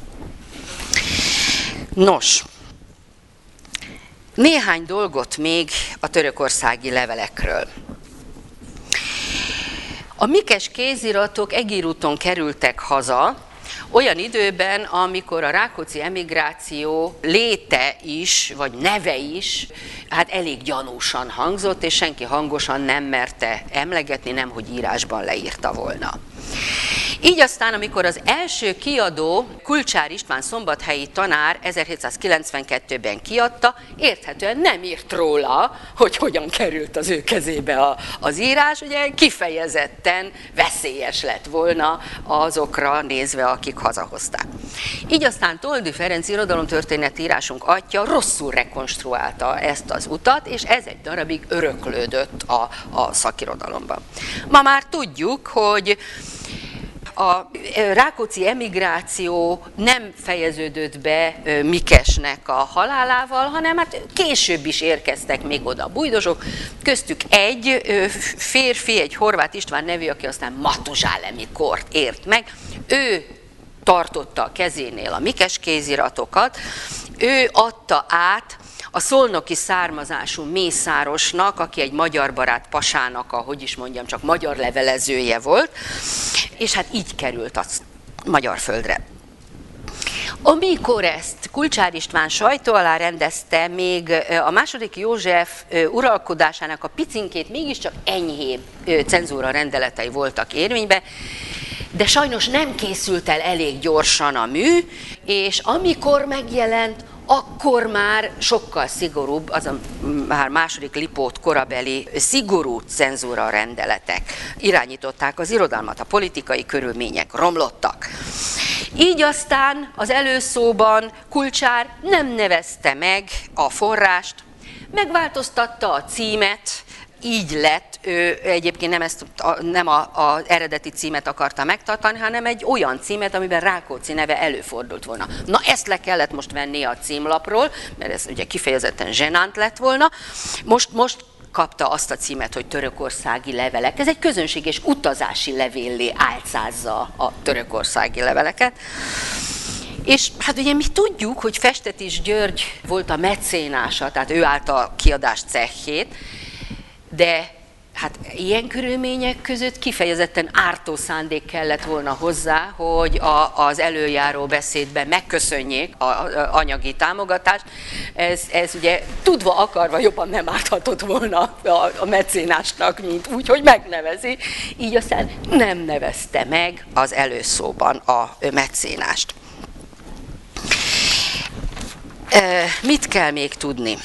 Nos, néhány dolgot még a törökországi levelekről. A Mikes kéziratok egérúton kerültek haza, olyan időben, amikor a rákóczi emigráció léte is, vagy neve is, hát elég gyanúsan hangzott, és senki hangosan nem merte emlegetni, nemhogy írásban leírta volna. Így aztán, amikor az első kiadó, Kulcsár István szombathelyi tanár 1792-ben kiadta, érthetően nem írt róla, hogy hogyan került az ő kezébe az írás, ugye kifejezetten veszélyes lett volna azokra nézve, akik hazahozták. Így aztán Toldy Ferenc irodalomtörténet írásunk atya rosszul rekonstruálta ezt az utat, és ez egy darabig öröklődött a szakirodalomban. Ma már tudjuk, hogy a rákóczi emigráció nem fejeződött be Mikesnek a halálával, hanem hát később is érkeztek még oda a bujdosok, köztük egy férfi, egy Horváth István nevű, aki aztán matuzsálemi kort ért meg. Ő tartotta a kezénél a Mikes kéziratokat, ő adta át a szolnoki származású Mészárosnak, aki egy magyar barát pasának csak magyar levelezője volt, és hát így került a magyar földre. Amikor ezt Kulcsár István sajtó alá rendezte, még a II. József uralkodásának a picinkét mégiscsak enyhébb cenzúra rendeletei voltak érvényben, de sajnos nem készült el elég gyorsan a mű, és amikor megjelent, akkor már sokkal szigorúbb, az a már II. Lipót korabeli szigorú cenzúra rendeletek irányították az irodalmat, a politikai körülmények romlottak. Így aztán az előszóban Kulcsár nem nevezte meg a forrást, megváltoztatta a címet, így lett, ő egyébként nem az eredeti címet akarta megtartani, hanem egy olyan címet, amiben Rákóczi neve előfordult volna. Na ezt le kellett most venni a címlapról, mert ez ugye kifejezetten zsenánt lett volna. Most kapta azt a címet, hogy törökországi levelek. Ez egy közönséges utazási levéllé álcázza a törökországi leveleket. És hát ugye mi tudjuk, hogy Festetis György volt a mecénása, tehát ő állt a kiadás cehjét, de hát ilyen körülmények között kifejezetten ártó szándék kellett volna hozzá, hogy az előjáró beszédben megköszönjék az anyagi támogatást. Ez ugye tudva akarva jobban nem árthatott volna a mecénásnak, mint úgy, hogy megnevezi. Így aztán nem nevezte meg az előszóban a mecénást. Mit kell még tudni?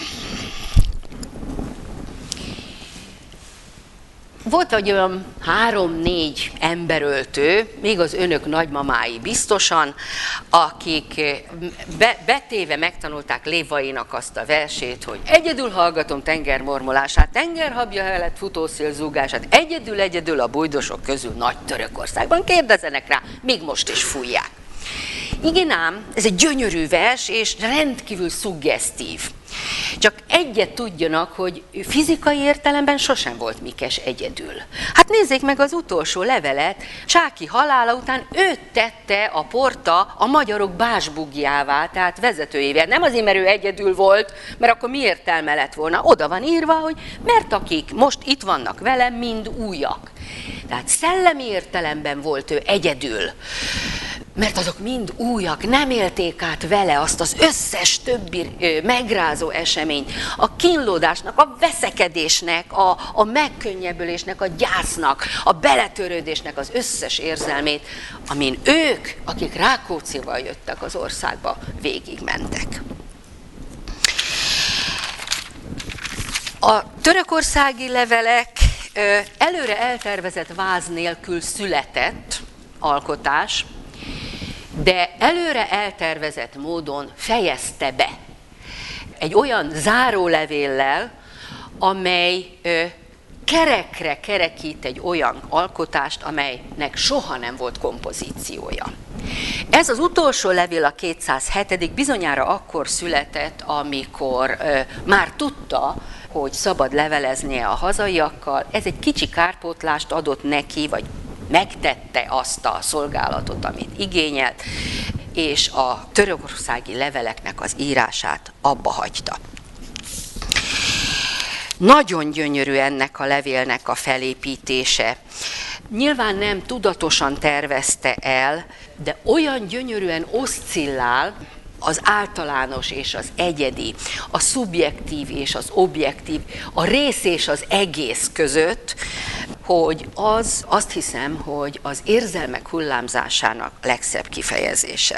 Volt egy olyan 3-4 emberöltő, még az önök nagymamái biztosan, akik betéve megtanulták Lévainak azt a versét, hogy egyedül hallgatom tengermormolását, tengerhabja helyett futószél zúgását, egyedül a bújdosok közül Nagy Törökországban. Kérdezzenek rá, még most is fújják. Igen ám, ez egy gyönyörű vers, és rendkívül szuggesztív. Csak egyet tudjanak, hogy fizikai értelemben sosem volt Mikes egyedül. Hát nézzék meg az utolsó levelet, Csáky halála után őt tette a Porta a magyarok básbugjává, tehát vezetőjével. Nem azért, mert ő egyedül volt, mert akkor mi értelme lett volna? Oda van írva, hogy mert akik most itt vannak velem, mind újak. Tehát szellemi értelemben volt ő egyedül. Mert azok mind újak, nem élték át vele azt az összes többi megrázó eseményt, a kínlódásnak, a veszekedésnek, a megkönnyebbülésnek, a gyásznak, a beletörődésnek az összes érzelmét, amin ők, akik Rákóczival jöttek az országba, végigmentek. A törökországi levelek előre eltervezett váz nélkül született alkotás, de előre eltervezett módon fejezte be egy olyan zárólevéllel, amely kerekre kerekít egy olyan alkotást, amelynek soha nem volt kompozíciója. Ez az utolsó levél, a 207. bizonyára akkor született, amikor már tudta, hogy szabad leveleznie a hazaiakkal. Ez egy kicsi kárpótlást adott neki, vagy megtette azt a szolgálatot, amit igényelt, és a törökországi leveleknek az írását abba hagyta. Nagyon gyönyörű ennek a levélnek a felépítése. Nyilván nem tudatosan tervezte el, de olyan gyönyörűen oszcillál az általános és az egyedi, a szubjektív és az objektív, a rész és az egész között, hogy azt hiszem, hogy az érzelmek hullámzásának legszebb kifejezése.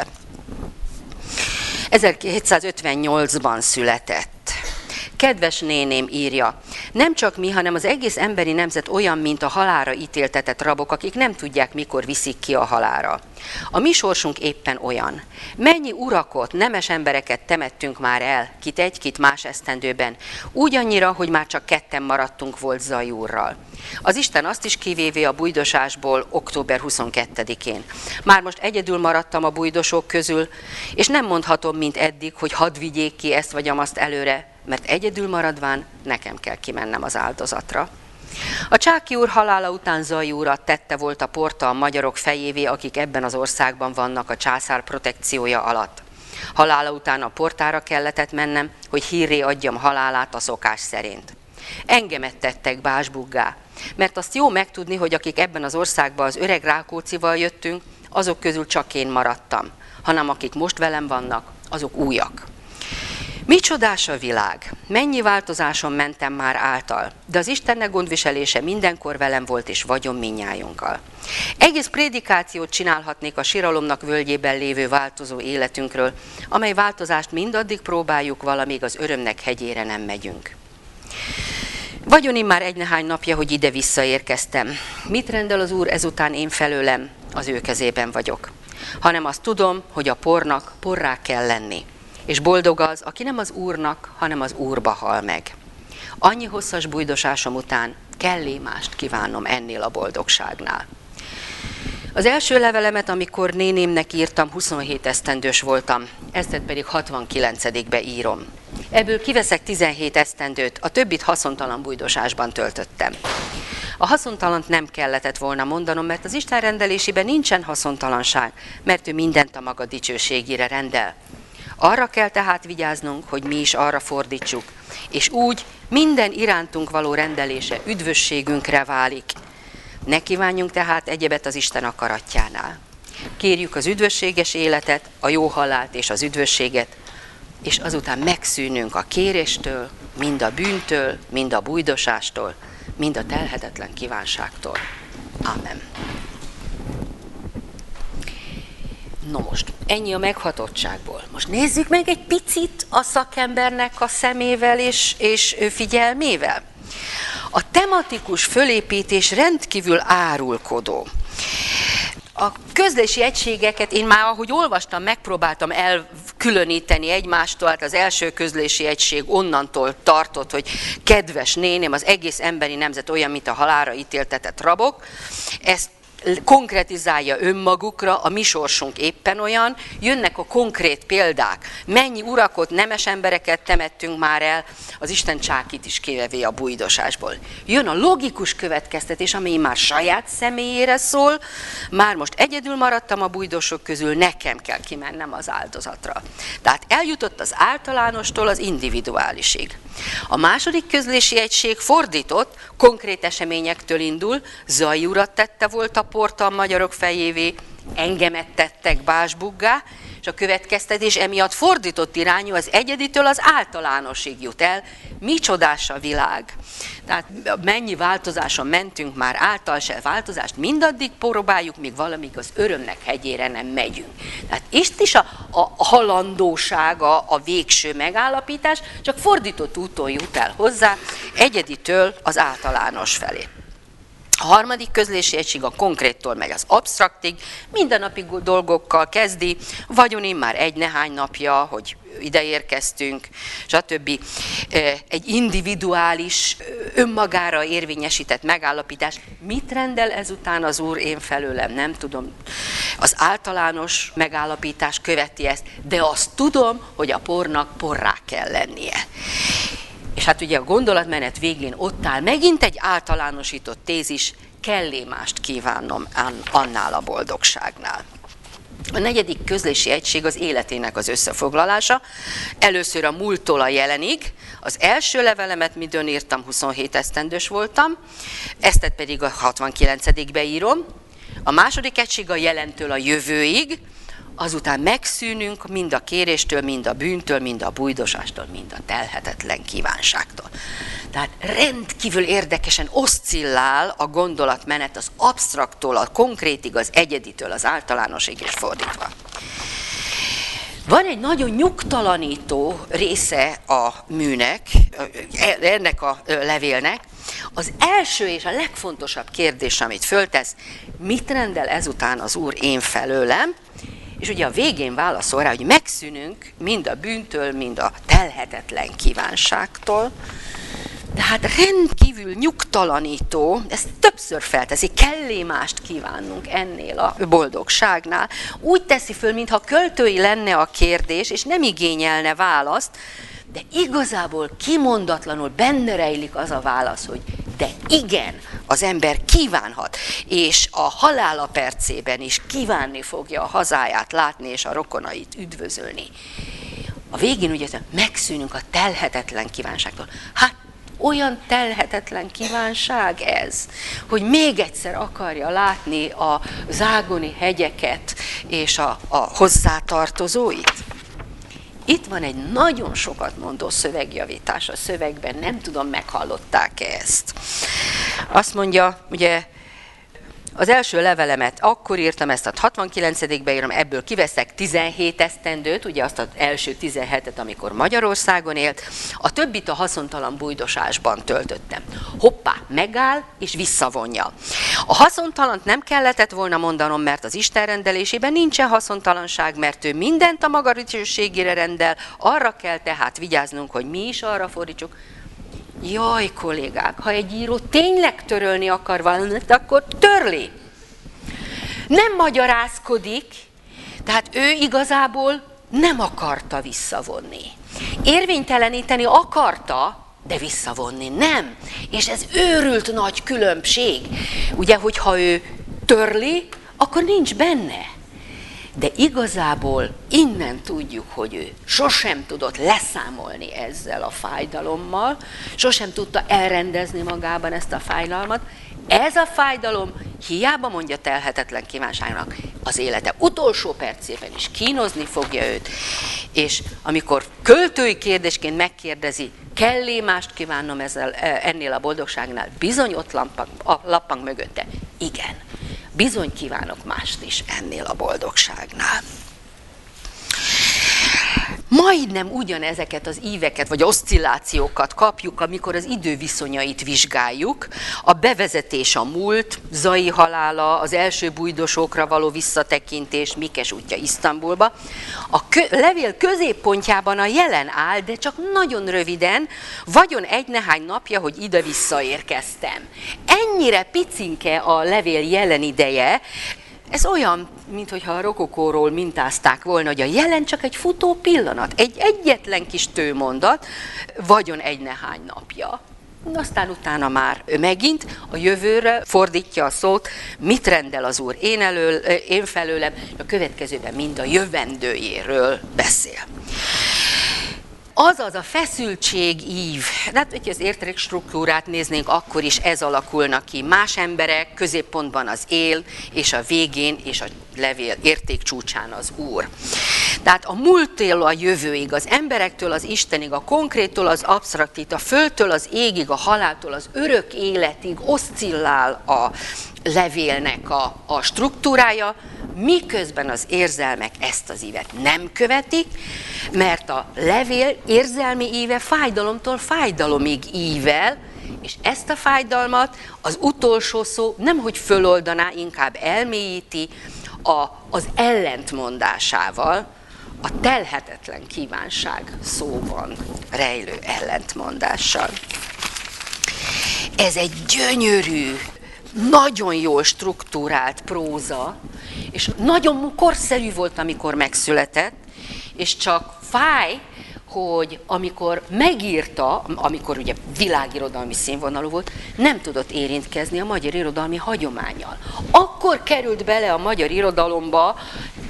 1758-ban született. Kedves néném, írja, nem csak mi, hanem az egész emberi nemzet olyan, mint a halálra ítéltetett rabok, akik nem tudják, mikor viszik ki a halálra. A mi sorsunk éppen olyan. Mennyi urakot, nemes embereket temettünk már el, kit egy, kit más esztendőben, úgy annyira, hogy már csak ketten maradtunk volt Zay úrral. Az Isten azt is kivévé a bujdosásból október 22-én. Már most egyedül maradtam a bujdosók közül, és nem mondhatom, mint eddig, hogy hadd vigyék ki ezt vagy amazt előre, mert egyedül maradván nekem kell kimennem az áldozatra. A Csáky úr halála után Zay úrat tette volt a Porta a magyarok fejévé, akik ebben az országban vannak a császár protekciója alatt. Halála után a Portára kellett mennem, hogy hírré adjam halálát a szokás szerint. Engemet tettek básbuggá, mert azt jó megtudni, hogy akik ebben az országban az öreg Rákóczival jöttünk, azok közül csak én maradtam, hanem akik most velem vannak, azok újak. Mi csodás a világ, mennyi változáson mentem már által, de az Istennek gondviselése mindenkor velem volt és vagyon mindnyájunkkal. Egész prédikációt csinálhatnék a síralomnak völgyében lévő változó életünkről, amely változást mindaddig próbáljuk, valamíg az örömnek hegyére nem megyünk. Vagyon immár egynehány napja, hogy ide visszaérkeztem. Mit rendel az Úr ezután én felőlem? Az ő kezében vagyok. Hanem azt tudom, hogy a pornak porrá kell lenni. És boldog az, aki nem az Úrnak, hanem az Úrba hal meg. Annyi hosszas bújdosásom után kellé mást kívánom ennél a boldogságnál. Az első levelemet, amikor nénémnek írtam, 27 esztendős voltam, ezt pedig 69-be írom. Ebből kiveszek 17 esztendőt, a többit haszontalan bujdosásban töltöttem. A haszontalant nem kellett volna mondanom, mert az Isten rendelésében nincsen haszontalanság, mert ő mindent a maga dicsőségére rendel. Arra kell tehát vigyáznunk, hogy mi is arra fordítsuk, és úgy minden irántunk való rendelése üdvösségünkre válik. Ne kívánjunk tehát egyebet az Isten akaratjánál. Kérjük az üdvösséges életet, a jó halált és az üdvösséget, és azután megszűnünk a kéréstől, mind a bűntől, mind a bujdosástól, mind a telhetetlen kívánságtól. Amen. No most, ennyi a meghatottságból. Most nézzük meg egy picit a szakembernek a szemével és figyelmével. A tematikus fölépítés rendkívül árulkodó. A közlési egységeket én már, ahogy olvastam, megpróbáltam elkülöníteni egymástól, hát az első közlési egység onnantól tartott, hogy kedves néném, az egész emberi nemzet olyan, mint a halálra ítéltetett rabok. Ezt konkretizálja önmagukra, a mi sorsunk éppen olyan, jönnek a konkrét példák. Mennyi urakot, nemes embereket temettünk már el, az Isten csákit is kivevé a bujdosásból. Jön a logikus következtetés, ami már saját személyére szól, már most egyedül maradtam a bujdosok közül, nekem kell kimennem az áldozatra. Tehát eljutott az általánostól az individuálisig. A második közlési egység fordított, konkrét eseményektől indul, Zai urat tette volt a porta a magyarok fejévé, engemet tettek básbuggá, és a következtetés emiatt fordított irányú, az egyeditől az általánosig jut el. Micsodás a világ! Tehát mennyi változáson mentünk már, által se változást, mindaddig próbáljuk, míg valamíg az örömnek hegyére nem megyünk. Tehát itt is a halandóság, a végső megállapítás, csak fordított úton jut el hozzá, egyeditől az általános felé. A harmadik közlési egység a konkréttól meg az absztraktig, mindennapi dolgokkal kezdi, vagyon immár egy-nehány napja, hogy ide érkeztünk, stb. Egy individuális, önmagára érvényesített megállapítás. Mit rendel ezután az Úr én felőlem? Nem tudom. Az általános megállapítás követi ezt, de azt tudom, hogy a pornak porrá kell lennie. És hát ugye a gondolatmenet végén ott áll megint egy általánosított tézis, kellé mást kívánnom annál a boldogságnál. A negyedik közlési egység az életének az összefoglalása. Először a múlttól a jelenig. Az első levelemet midőn írtam, 27 esztendős voltam, ezt pedig a 69-be írom. A második egység a jelentől a jövőig, azután megszűnünk mind a kéréstől, mind a bűntől, mind a bujdosástól, mind a telhetetlen kívánságtól. Tehát rendkívül érdekesen oszcillál a gondolatmenet az absztraktól, a konkrétig, az egyeditől, az általánosig és fordítva. Van egy nagyon nyugtalanító része a műnek, ennek a levélnek. Az első és a legfontosabb kérdés, amit föltesz, mit rendel ezután az Úr én felőlem? És ugye a végén válaszol rá, hogy megszűnünk mind a bűntől, mind a telhetetlen kívánságtól. Tehát rendkívül nyugtalanító, ezt többször felteszi, kellé mást kívánnunk ennél a boldogságnál. Úgy teszi föl, mintha költői lenne a kérdés, és nem igényelne választ, de igazából kimondatlanul benne rejlik az a válasz, hogy de igen, az ember kívánhat, és a halála percében is kívánni fogja a hazáját látni, és a rokonait üdvözölni. A végén ugye megszűnünk a telhetetlen kívánságtól. Hát olyan telhetetlen kívánság ez, hogy még egyszer akarja látni a zágoni hegyeket és a hozzátartozóit. Itt van egy nagyon sokat mondó szövegjavítás a szövegben, nem tudom, meghallották-e ezt. Azt mondja, ugye, az első levelemet akkor írtam, ezt a 69-be írom, ebből kiveszek 17 esztendőt, ugye azt az első 17-et, amikor Magyarországon élt, a többit a haszontalan bujdosásban töltöttem. Hoppá, megáll és visszavonja. A haszontalant nem kellett volna mondanom, mert az Isten rendelésében nincsen haszontalanság, mert ő mindent a maga dicsőségére rendel, arra kell tehát vigyáznunk, hogy mi is arra fordítsuk. Jaj, kollégák, ha egy író tényleg törölni akar valamit, akkor törli. Nem magyarázkodik, tehát ő igazából nem akarta visszavonni. Érvényteleníteni akarta, de visszavonni nem. És ez őrült nagy különbség. Ugye, hogyha ő törli, akkor nincs benne. De igazából innen tudjuk, hogy ő sosem tudott leszámolni ezzel a fájdalommal, sosem tudta elrendezni magában ezt a fájdalmat. Ez a fájdalom hiába mondja telhetetlen kívánságnak, az élete utolsó percében is kínozni fogja őt, és amikor költői kérdésként megkérdezi, kell-e mást kívánnom ennél a boldogságnál, bizony ott lappang mögötte. Igen, bizony kívánok mást is ennél a boldogságnál. Majdnem ugyanezeket az íveket, vagy oszcillációkat kapjuk, amikor az idő viszonyait vizsgáljuk. A bevezetés a múlt, Zai halála, az első bujdosókra való visszatekintés, Mikes útja Isztambulba. A levél középpontjában a jelen áll, de csak nagyon röviden, vagyon egy nehány napja, hogy ide visszaérkeztem. Ennyire picinke a levél jelen ideje. Ez olyan, mintha a rokokóról mintázták volna, hogy a jelen csak egy futó pillanat, egy egyetlen kis tőmondat, vagyon egy nehány napja. Aztán utána már megint a jövőre fordítja a szót, mit rendel az Úr én felőlem, a következőben mind a jövendőjéről beszél. Azaz a feszültség ív, hát hogyha az érték struktúrát néznénk, akkor is ez alakulna ki. Más emberek, középpontban az él, és a végén és a levél értékcsúcsán az Úr. Tehát a múlttól a jövőig, az emberektől az Istenig, a konkréttól az absztraktig, a földtől az égig, a haláltól az örök életig oszcillál a levélnek a struktúrája, miközben az érzelmek ezt az ívet nem követik, mert a levél érzelmi íve fájdalomtól fájdalomig ível, és ezt a fájdalmat az utolsó szó nemhogy föloldaná, inkább elmélyíti az ellentmondásával, a telhetetlen kívánság szóban rejlő ellentmondással. Ez egy gyönyörű, nagyon jól struktúrált próza, és nagyon korszerű volt, amikor megszületett, és csak fáj, hogy amikor megírta, amikor ugye világirodalmi színvonalú volt, nem tudott érintkezni a magyar irodalmi hagyománnyal. Akkor került bele a magyar irodalomba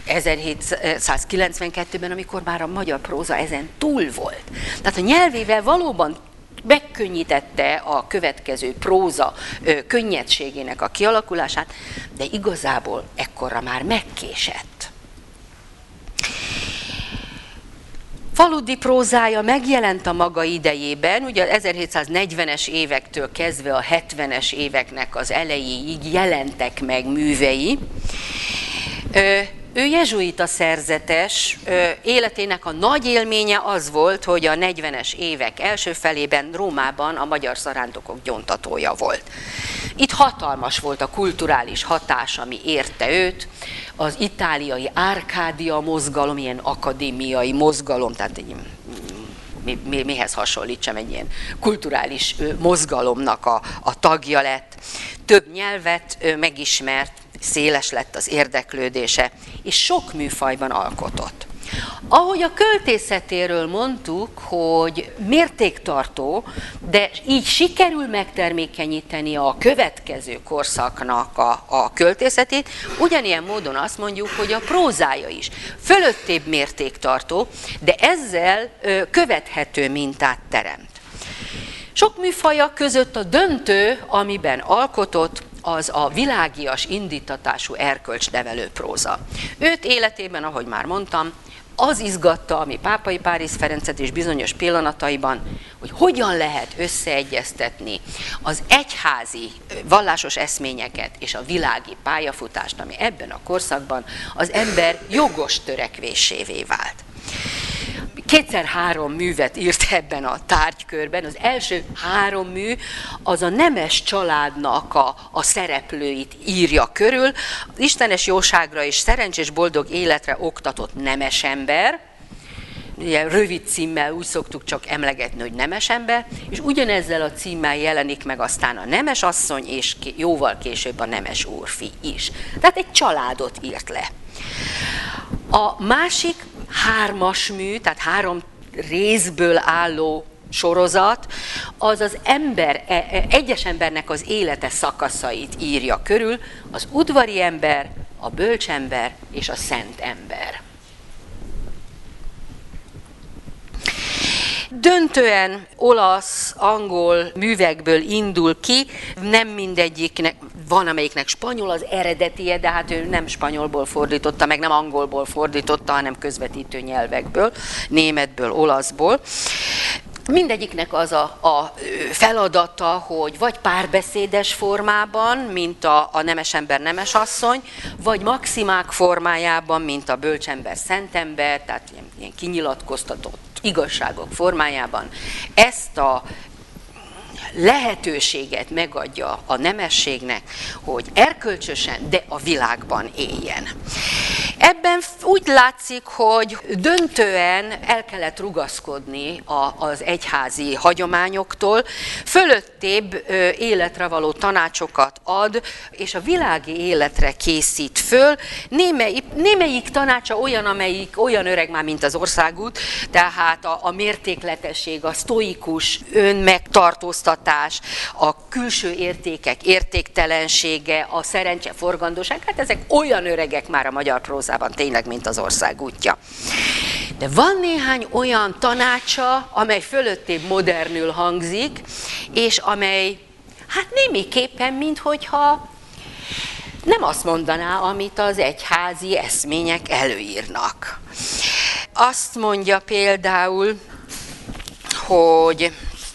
1792-ben, amikor már a magyar próza ezen túl volt. Tehát a nyelvével valóban megkönnyítette a következő próza könnyedségének a kialakulását, de igazából ekkorra már megkésett. Faludi prózája megjelent a maga idejében, ugye 1740-es évektől kezdve a 70-es éveknek az elejéig jelentek meg művei. Ő jezsuita szerzetes, életének a nagy élménye az volt, hogy a 40-es évek első felében Rómában a magyar szarándokok gyóntatója volt. Itt hatalmas volt a kulturális hatás, ami érte őt, az itáliai Árkádia mozgalom, ilyen akadémiai mozgalom, tehát egy, mihez hasonlítsam, egy ilyen kulturális mozgalomnak a tagja lett. Több nyelvet megismert, széles lett az érdeklődése, és sok műfajban alkotott. Ahogy a költészetéről mondtuk, hogy mértéktartó, de így sikerül megtermékenyíteni a következő korszaknak a költészetét, ugyanilyen módon azt mondjuk, hogy a prózája is fölöttébb mértéktartó, de ezzel követhető mintát teremt. Sok műfaja között a döntő, amiben alkotott, az a világias indítatású erkölcsnevelő próza. Őt életében, ahogy már mondtam, az izgatta, ami Pápai Páriz Ferencet és bizonyos pillanataiban, hogy hogyan lehet összeegyeztetni az egyházi vallásos eszményeket és a világi pályafutást, ami ebben a korszakban az ember jogos törekvésévé vált. 2-3 művet írt ebben a tárgykörben. Az első 3 mű az a nemes családnak a szereplőit írja körül. Az istenes jóságra és szerencsés boldog életre oktatott nemes ember, ugye rövid címmel úgy szoktuk csak emlegetni, hogy nemes ember, és ugyanezzel a címmel jelenik meg aztán a nemes asszony, és jóval később a nemes úrfi is. Tehát egy családot írt le. A másik 3-as mű, tehát 3 részből álló sorozat, az az ember, egyes embernek az élete szakaszait írja körül, az udvari ember, a bölcsember és a szent ember. Döntően olasz, angol művekből indul ki, nem mindegyiknek, van amelyiknek spanyol az eredetie, de hát ő nem spanyolból fordította, meg nem angolból fordította, hanem közvetítő nyelvekből, németből, olaszból. Mindegyiknek az a feladata, hogy vagy párbeszédes formában, mint a nemes ember, nemes asszony, vagy maximák formájában, mint a bölcsember, szentember, tehát ilyen kinyilatkoztatott igazságok formájában ezt a lehetőséget megadja a nemességnek, hogy erkölcsösen, de a világban éljen. Ebben úgy látszik, hogy döntően el kellett rugaszkodni az egyházi hagyományoktól, fölöttébb életre való tanácsokat ad, és a világi életre készít föl. Némelyik tanácsa olyan, amelyik olyan öreg már, mint az országút, tehát a mértékletesség, a sztoikus önmegtartóztatás, a külső értékek értéktelensége, a szerencse forgandóság, hát ezek olyan öregek már a magyar prózában tényleg, mint az ország útja. De van néhány olyan tanácsa, amely fölöttébb modernül hangzik, és amely hát némiképpen, minthogyha nem azt mondaná, amit az egyházi eszmények előírnak. Azt mondja például, hogy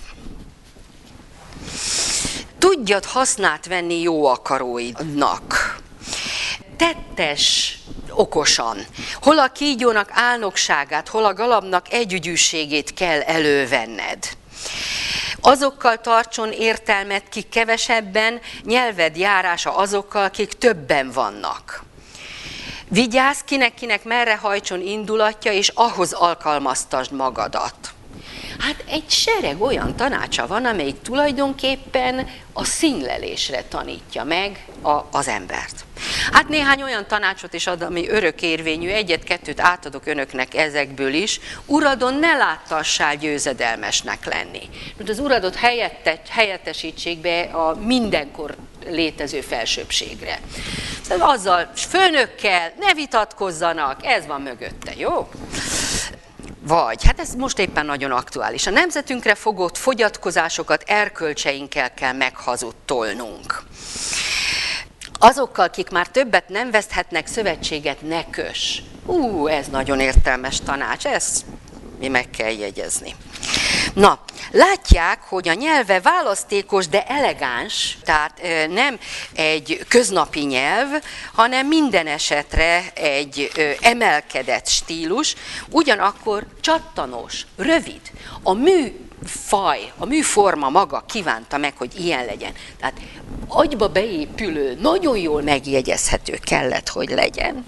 tudjad hasznát venni jó akaróidnak. Tettes okosan. Hol a kígyónak álnokságát, hol a galambnak együgyűségét kell elővenned. Azokkal tartson értelmet, kik kevesebben, nyelved járása azokkal, kik többen vannak. Vigyázz, kinek merre hajtson indulatja, és ahhoz alkalmaztasd magadat. Hát egy sereg olyan tanácsa van, amelyik tulajdonképpen a színlelésre tanítja meg az embert. Hát néhány olyan tanácsot is ad, ami örökérvényű, egyet-kettőt átadok önöknek ezekből is. Uradon ne láttassál győzedelmesnek lenni. Mert az uradot helyettesítsék be a mindenkor létező felsőbbségre. Szóval azzal főnökkel ne vitatkozzanak, ez van mögötte, jó? Vagy, hát ez most éppen nagyon aktuális. A nemzetünkre fogott fogyatkozásokat erkölcseinkkel kell meghazudtolnunk. Azokkal, akik már többet nem veszthetnek, szövetséget ne köss. Ez nagyon értelmes tanács, ezt mi meg kell jegyezni. Na, látják, hogy a nyelve választékos, de elegáns, tehát nem egy köznapi nyelv, hanem minden esetre egy emelkedett stílus, ugyanakkor csattanos, rövid. A műfaj, a műforma maga kívánta meg, hogy ilyen legyen. Tehát agyba beépülő, nagyon jól megjegyezhető kellett, hogy legyen.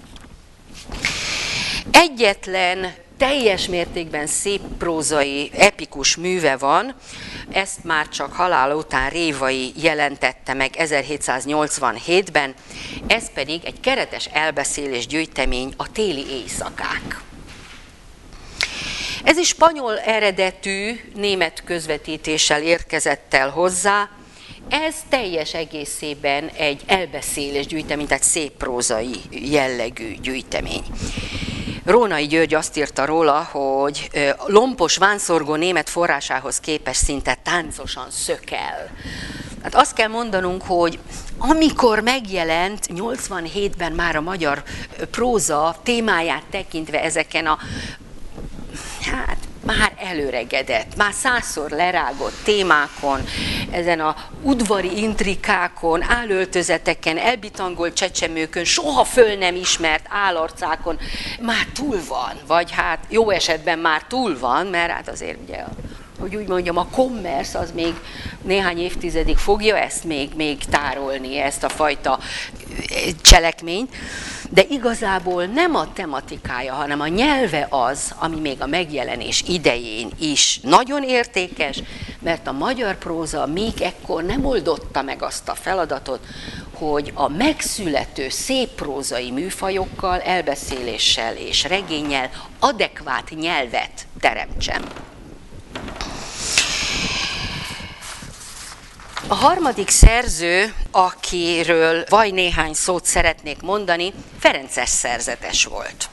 Egyetlen teljes mértékben szép prózai, epikus műve van, ezt már csak halála után Révai jelentette meg 1787-ben, ez pedig egy keretes elbeszélés gyűjtemény, a téli éjszakák. Ez is spanyol eredetű, német közvetítéssel érkezett el hozzá, ez teljes egészében egy elbeszélés gyűjtemény, tehát szép prózai jellegű gyűjtemény. Rónai György azt írta róla, hogy lompos, vánszorgó német forrásához képest szinte táncosan szökel. Hát azt kell mondanunk, hogy amikor megjelent 87-ben már a magyar próza témáját tekintve ezeken a, hát már előregedett, már 100-szor lerágott témákon, ezen a udvari intrikákon, állöltözeteken, elbitangolt csecsemőkön, soha föl nem ismert állarcákon már túl van, vagy hát jó esetben már túl van, mert hát azért ugye, hogy úgy mondjam, a commerce az még néhány évtizedig fogja ezt még tárolni, ezt a fajta cselekményt. de igazából nem a tematikája, hanem a nyelve az, ami még a megjelenés idején is nagyon értékes, mert a magyar próza még ekkor nem oldotta meg azt a feladatot, hogy a megszülető szép prózai műfajokkal, elbeszéléssel és regénnyel adekvát nyelvet teremtsen. A harmadik szerző, akiről vaj néhány szót szeretnék mondani, ferences szerzetes volt.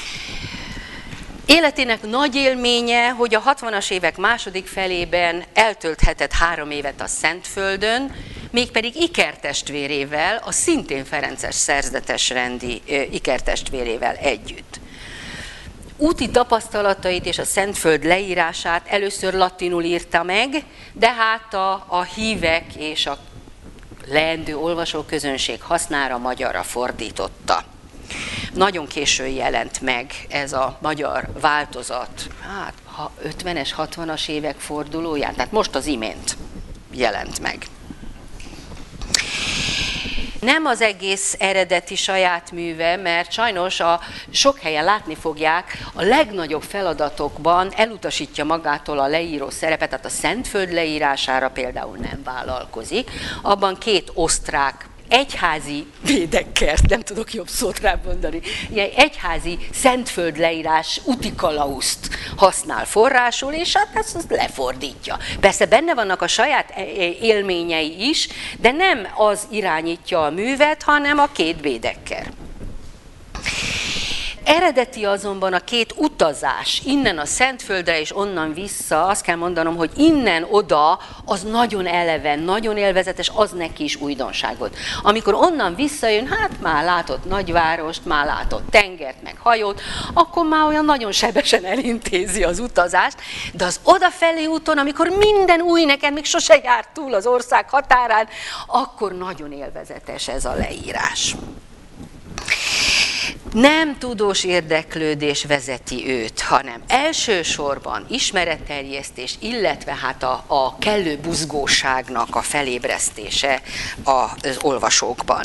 Életének nagy élménye, hogy a 60-as évek második felében eltölthetett 3 évet a Szentföldön, mégpedig ikertestvérével, a szintén ferences szerzetesrendi ikertestvérével együtt. Úti tapasztalatait és a Szentföld leírását először latinul írta meg, de hát a hívek és a leendő olvasóközönség hasznára magyarra fordította. Nagyon későn jelent meg ez a magyar változat, hát 50-es, 60-as évek fordulóján, tehát most az imént jelent meg. Nem az egész eredeti saját műve, mert sajnos sok helyen látni fogják, a legnagyobb feladatokban elutasítja magától a leíró szerepet, tehát a Szentföld leírására például nem vállalkozik. Abban 2 osztrák egyházi védekkert, nem tudok jobb szót rá mondani, ilyen egyházi Szentföld leírás utikalauzt használ forrásul, és hát ezt lefordítja. Persze benne vannak a saját élményei is, de nem az irányítja a művet, hanem a 2 védekker. Eredeti azonban a 2 utazás, innen a Szentföldre és onnan vissza, azt kell mondanom, hogy innen oda, az nagyon eleven, nagyon élvezetes, az neki is újdonság volt. Amikor onnan visszajön, hát már látott nagyvárost, már látott tengert, meg hajót, akkor már olyan nagyon sebesen elintézi az utazást, de az odafelé úton, amikor minden új neked, még sose járt túl az ország határán, akkor nagyon élvezetes ez a leírás. Nem tudós érdeklődés vezeti őt, hanem elsősorban ismeretterjesztés, illetve hát a kellő buzgóságnak a felébresztése az olvasókban.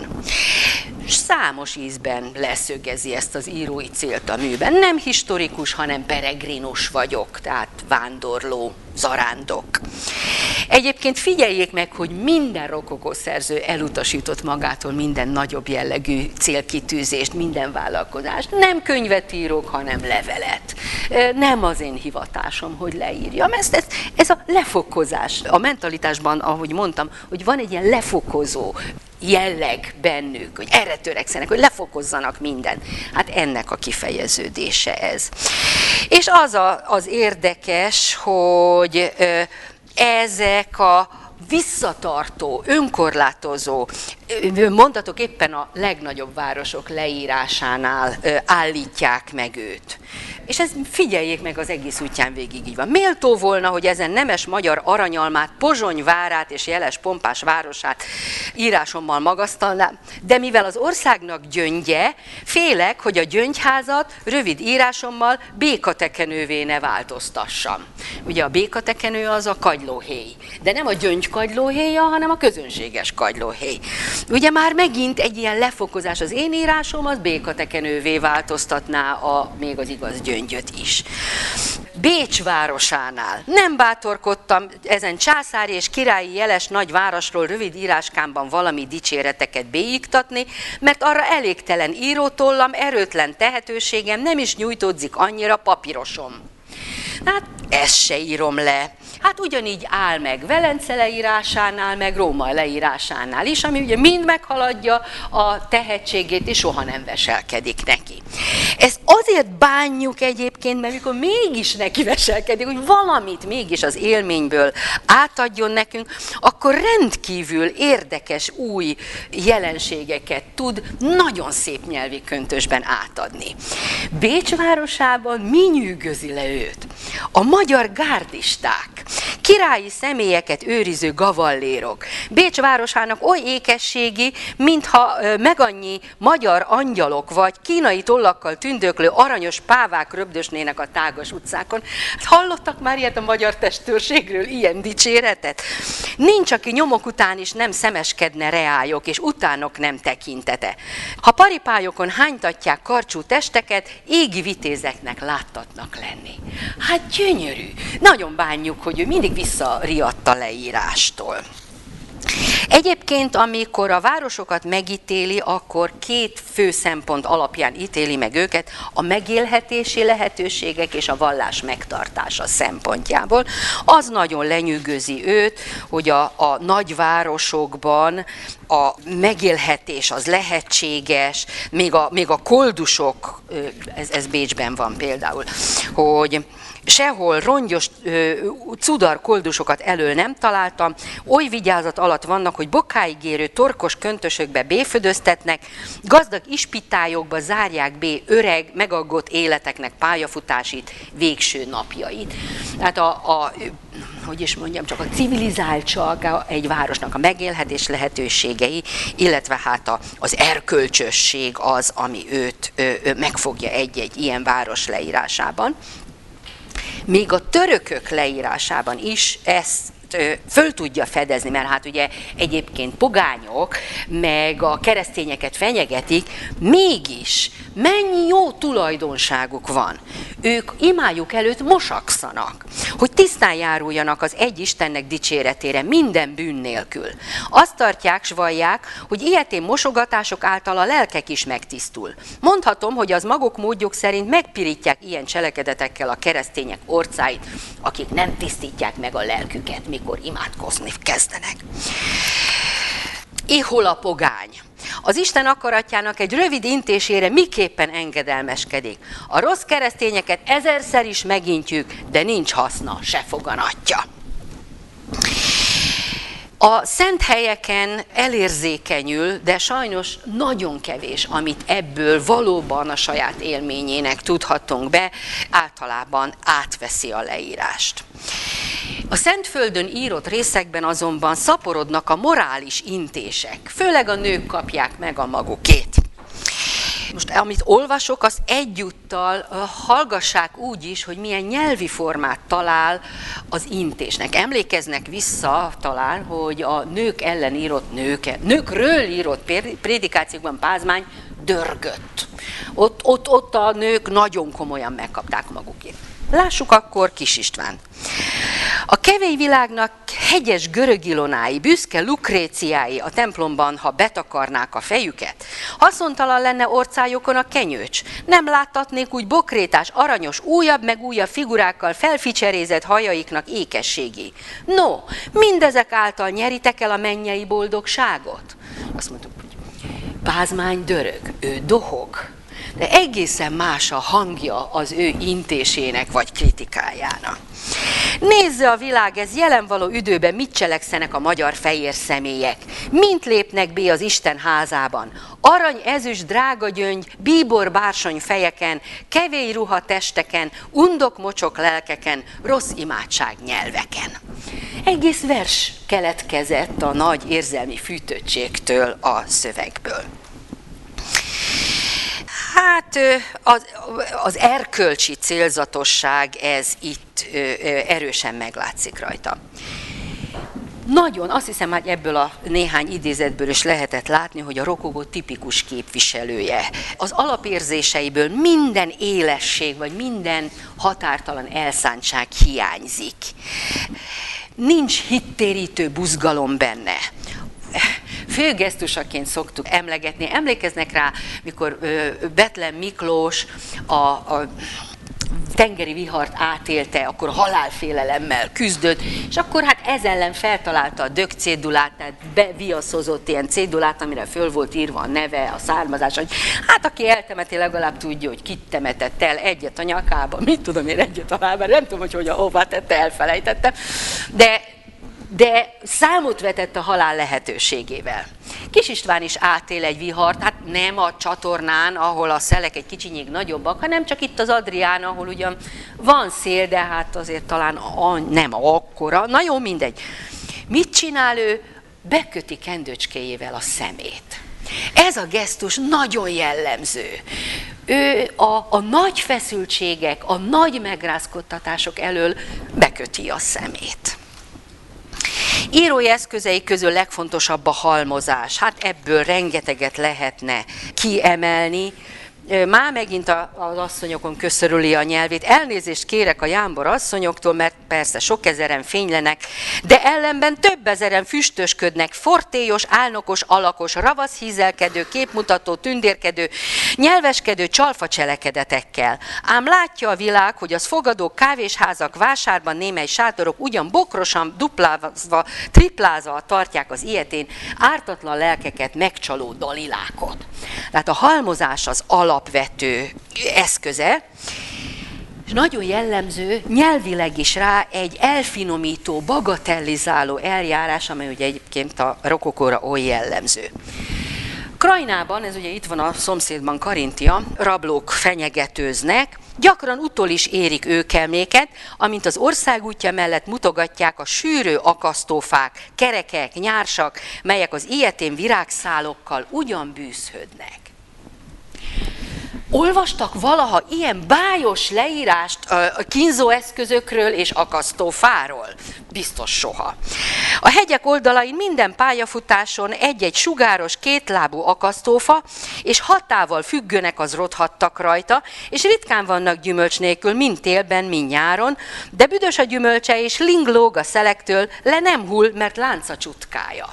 Számos ízben leszögezi ezt az írói célt a műben. Nem historikus, hanem peregrinus vagyok, tehát vándorló, zarándok. Egyébként figyeljék meg, hogy minden rokokó szerző elutasított magától minden nagyobb jellegű célkitűzést, minden vállalkozást. Nem könyvet írok, hanem levelet. Nem az én hivatásom, hogy leírjam. Ez a lefokozás. A mentalitásban, ahogy mondtam, hogy van egy ilyen lefokozó jelleg bennük, hogy erre törekszenek, hogy lefokozzanak mindent. Hát ennek a kifejeződése ez. És az érdekes, hogy ezek a visszatartó, önkorlátozó mondatok éppen a legnagyobb városok leírásánál állítják meg őt. És ez figyeljék meg, az egész útján végig így van. Méltó volna, hogy ezen nemes magyar aranyalmát, Pozsony várát és jeles pompás városát írásommal magasztalnám, de mivel az országnak gyöngye, félek, hogy a gyöngyházat rövid írásommal békatekenővé ne változtassam. Ugye a békatekenő az a kagylóhéj, de nem a gyöngykagylóhéja, hanem a közönséges kagylóhéj. Ugye már megint egy ilyen lefokozás, az én írásom az békatekenővé változtatná még az igaz gyöngyöt is. Bécs városánál nem bátorkodtam ezen császári és királyi jeles nagyvárosról rövid íráskámban valami dicséreteket bélyigtatni, mert arra elégtelen írótollam, erőtlen tehetőségem, nem is nyújtódzik annyira papírosom. Hát ezt se írom le. Hát ugyanígy áll meg Velence leírásánál, meg Róma leírásánál is, ami ugye mind meghaladja a tehetségét, és soha nem veselkedik neki. Ezt azért bánjuk egyébként, mert mikor mégis neki veselkedik, hogy valamit mégis az élményből átadjon nekünk, akkor rendkívül érdekes új jelenségeket tud nagyon szép nyelvi köntösben átadni. Bécs városában mi nyűgözi le őt? A magyar gárdisták. királyi személyeket őriző gavallérok. Bécs városának oly ékességi, mintha megannyi magyar angyalok vagy kínai tollakkal tündöklő aranyos pávák röbdösnének a tágas utcákon. Hát hallottak már ilyet a magyar testőrségről, ilyen dicséretet? Nincs, aki nyomok után is nem szemeskedne reályok, és utánok nem tekintete. Ha paripályokon hánytatják karcsú testeket, égi vitézeknek láttatnak lenni. Hát gyönyörű. Nagyon bánjuk, hogy ő mindig visszariadt a leírástól. Egyébként, amikor a városokat megítéli, akkor két fő szempont alapján ítéli meg őket, a megélhetési lehetőségek és a vallás megtartása szempontjából. Az nagyon lenyűgözi őt, hogy a nagyvárosokban a megélhetés az lehetséges, még a koldusok, ez Bécsben van például, hogy sehol rongyos cudar koldusokat elől nem találtam, oly vigyázat alatt vannak, hogy bokáig érő torkos köntösökbe béfödöztetnek, gazdag ispitályokba zárják bé öreg, megaggott életeknek pályafutásit, végső napjait. Tehát hogy is mondjam, csak a civilizáltsága egy városnak, a megélhetés lehetőségei, illetve hát az erkölcsösség az, ami őt megfogja egy-egy ilyen város leírásában. Még a törökök leírásában is ezt föl tudja fedezni, mert hát ugye egyébként pogányok, meg a keresztényeket fenyegetik, mégis mennyi jó tulajdonságuk van. Ők imájuk előtt mosakszanak, hogy tisztán járuljanak az egy Istennek dicséretére minden bűn nélkül. Azt tartják, s vallják, hogy ilyetén mosogatások által a lelkek is megtisztul. Mondhatom, hogy az maguk módjuk szerint megpirítják ilyen cselekedetekkel a keresztények orcáit, akik nem tisztítják meg a lelküket, mikor imádkozni kezdenek. Ihol a pogány. Az Isten akaratjának egy rövid intésére miképpen engedelmeskedik. A rossz keresztényeket ezerszer is megintjük, de nincs haszna, se foganatja. A szent helyeken elérzékenyül, de sajnos nagyon kevés, amit ebből valóban a saját élményének tudhatunk be, általában átveszi a leírást. A Szentföldön írott részekben azonban szaporodnak a morális intések, főleg a nők kapják meg a magukét. Most amit olvasok, az egyúttal hallgassák úgy is, hogy milyen nyelvi formát talál az intésnek. Emlékeznek vissza talán, hogy a nők ellen írott nőkről írott prédikációkban Pázmány dörgött. Ott a nők nagyon komolyan megkapták magukét. Lássuk akkor Kis Istvánt. A kevély világnak hegyes görög Ilonái, büszke Lukréciái a templomban, ha betakarnák a fejüket. Haszontalan lenne orcájukon a kenyőcs. Nem láttatnék úgy bokrétás, aranyos, újabb meg újabb figurákkal felficserézett hajaiknak ékességi. No, mindezek által nyeritek el a mennyei boldogságot. Azt mondtuk, hogy Pázmány dörög, ő dohog. De egészen más a hangja az ő intésének vagy kritikájának. Nézze a világ, ez jelen való időben mit cselekszenek a magyar fehér személyek, mint lépnek be az Isten házában. Arany, ezüst, drága gyöngy, bíbor, bársony fejeken, kevély ruha testeken, undok, mocsok lelkeken, rossz imádság nyelveken. Egész vers keletkezett a nagy érzelmi fűtöttségtől a szövegből. Hát az erkölcsi célzatosság ez itt erősen meglátszik rajta. Nagyon, azt hiszem, hogy ebből a néhány idézetből is lehetett látni, hogy a rokokó tipikus képviselője. Az alapérzéseiből minden élesség, vagy minden határtalan elszántság hiányzik. Nincs hittérítő buzgalom benne. Főgesztusaként szoktuk emlegetni. Emlékeznek rá, mikor Bethlen Miklós a tengeri vihart átélte, akkor halálfélelemmel küzdött, és akkor hát ez ellen feltalálta a dögcédulát, tehát beviaszozott ilyen cédulát, amire föl volt írva a neve, a származás, hogy hát aki eltemeti, legalább tudja, hogy kit temetett el, egyet a nyakába, mit tudom én, egyet a lábára, nem tudom, hogy hová tette, elfelejtettem, de számot vetett a halál lehetőségével. Kis István is átél egy vihart, hát nem a csatornán, ahol a szelek egy kicsinyig nagyobbak, hanem csak itt az Adrián, ahol ugyan van szél, de hát azért talán nem akkora. Na jó, mindegy. Mit csinál ő? Beköti kendőcskéjével a szemét. Ez a gesztus nagyon jellemző. Ő a nagy feszültségek, a nagy megrázkodtatások elől beköti a szemét. Írói eszközei közül legfontosabb a halmozás. Hát ebből rengeteget lehetne kiemelni. Már megint az asszonyokon köszörüli a nyelvét. Elnézést kérek a jámbor asszonyoktól, mert persze sok ezeren fénylenek, de ellenben több ezeren füstösködnek, fortélyos, álnokos, alakos, ravasz hízelkedő, képmutató, tündérkedő, nyelveskedő csalfa cselekedetekkel. Ám látja a világ, hogy az fogadók, kávésházak, vásárban némely sátorok ugyan bokrosan, duplázva, triplázva tartják az ilyetén ártatlan lelkeket megcsaló dalilákot. Tehát a halmozás az alapvető eszköze, és nagyon jellemző nyelvileg is rá egy elfinomító, bagatellizáló eljárás, amely ugye egyébként a rokokóra oly jellemző. Krajnában, ez ugye itt van a szomszédban Karintia, rablók fenyegetőznek, gyakran utol is érik őkelméket, amint az országútja mellett mutogatják a sűrű akasztófák, kerekek, nyársak, melyek az ilyetén virágszálokkal ugyan bűzhödnek. Olvastak valaha ilyen bájos leírást a kínzó eszközökről és akasztófáról? Biztos soha. A hegyek oldalain minden pályafutáson egy-egy sugáros, kétlábú akasztófa, és hatával függönek az rothattak rajta, és ritkán vannak gyümölcs nélkül, mind télben, mind nyáron, de büdös a gyümölcse, és linglóg a szelektől, le nem hull, mert lánc a csutkája.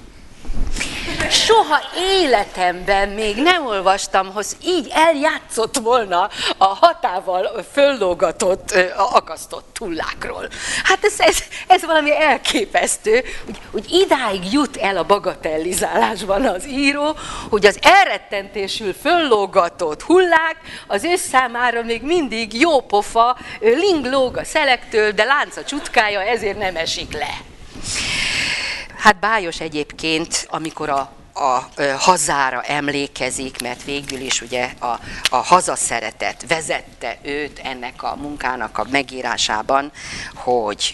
Soha életemben még nem olvastam, hogy így eljátszott volna a hatával föllógatott, akasztott tullákról. Hát ez valami elképesztő, hogy idáig jut el a bagatellizálásban az író, hogy az elrettentésül föllógatott hullák az ő számára még mindig jó pofa, linglóg a szelektől, de lánc a csutkája, ezért nem esik le. Hát bájos egyébként, amikor a hazára emlékezik, mert végül is ugye a hazaszeretet vezette őt ennek a munkának a megírásában, hogy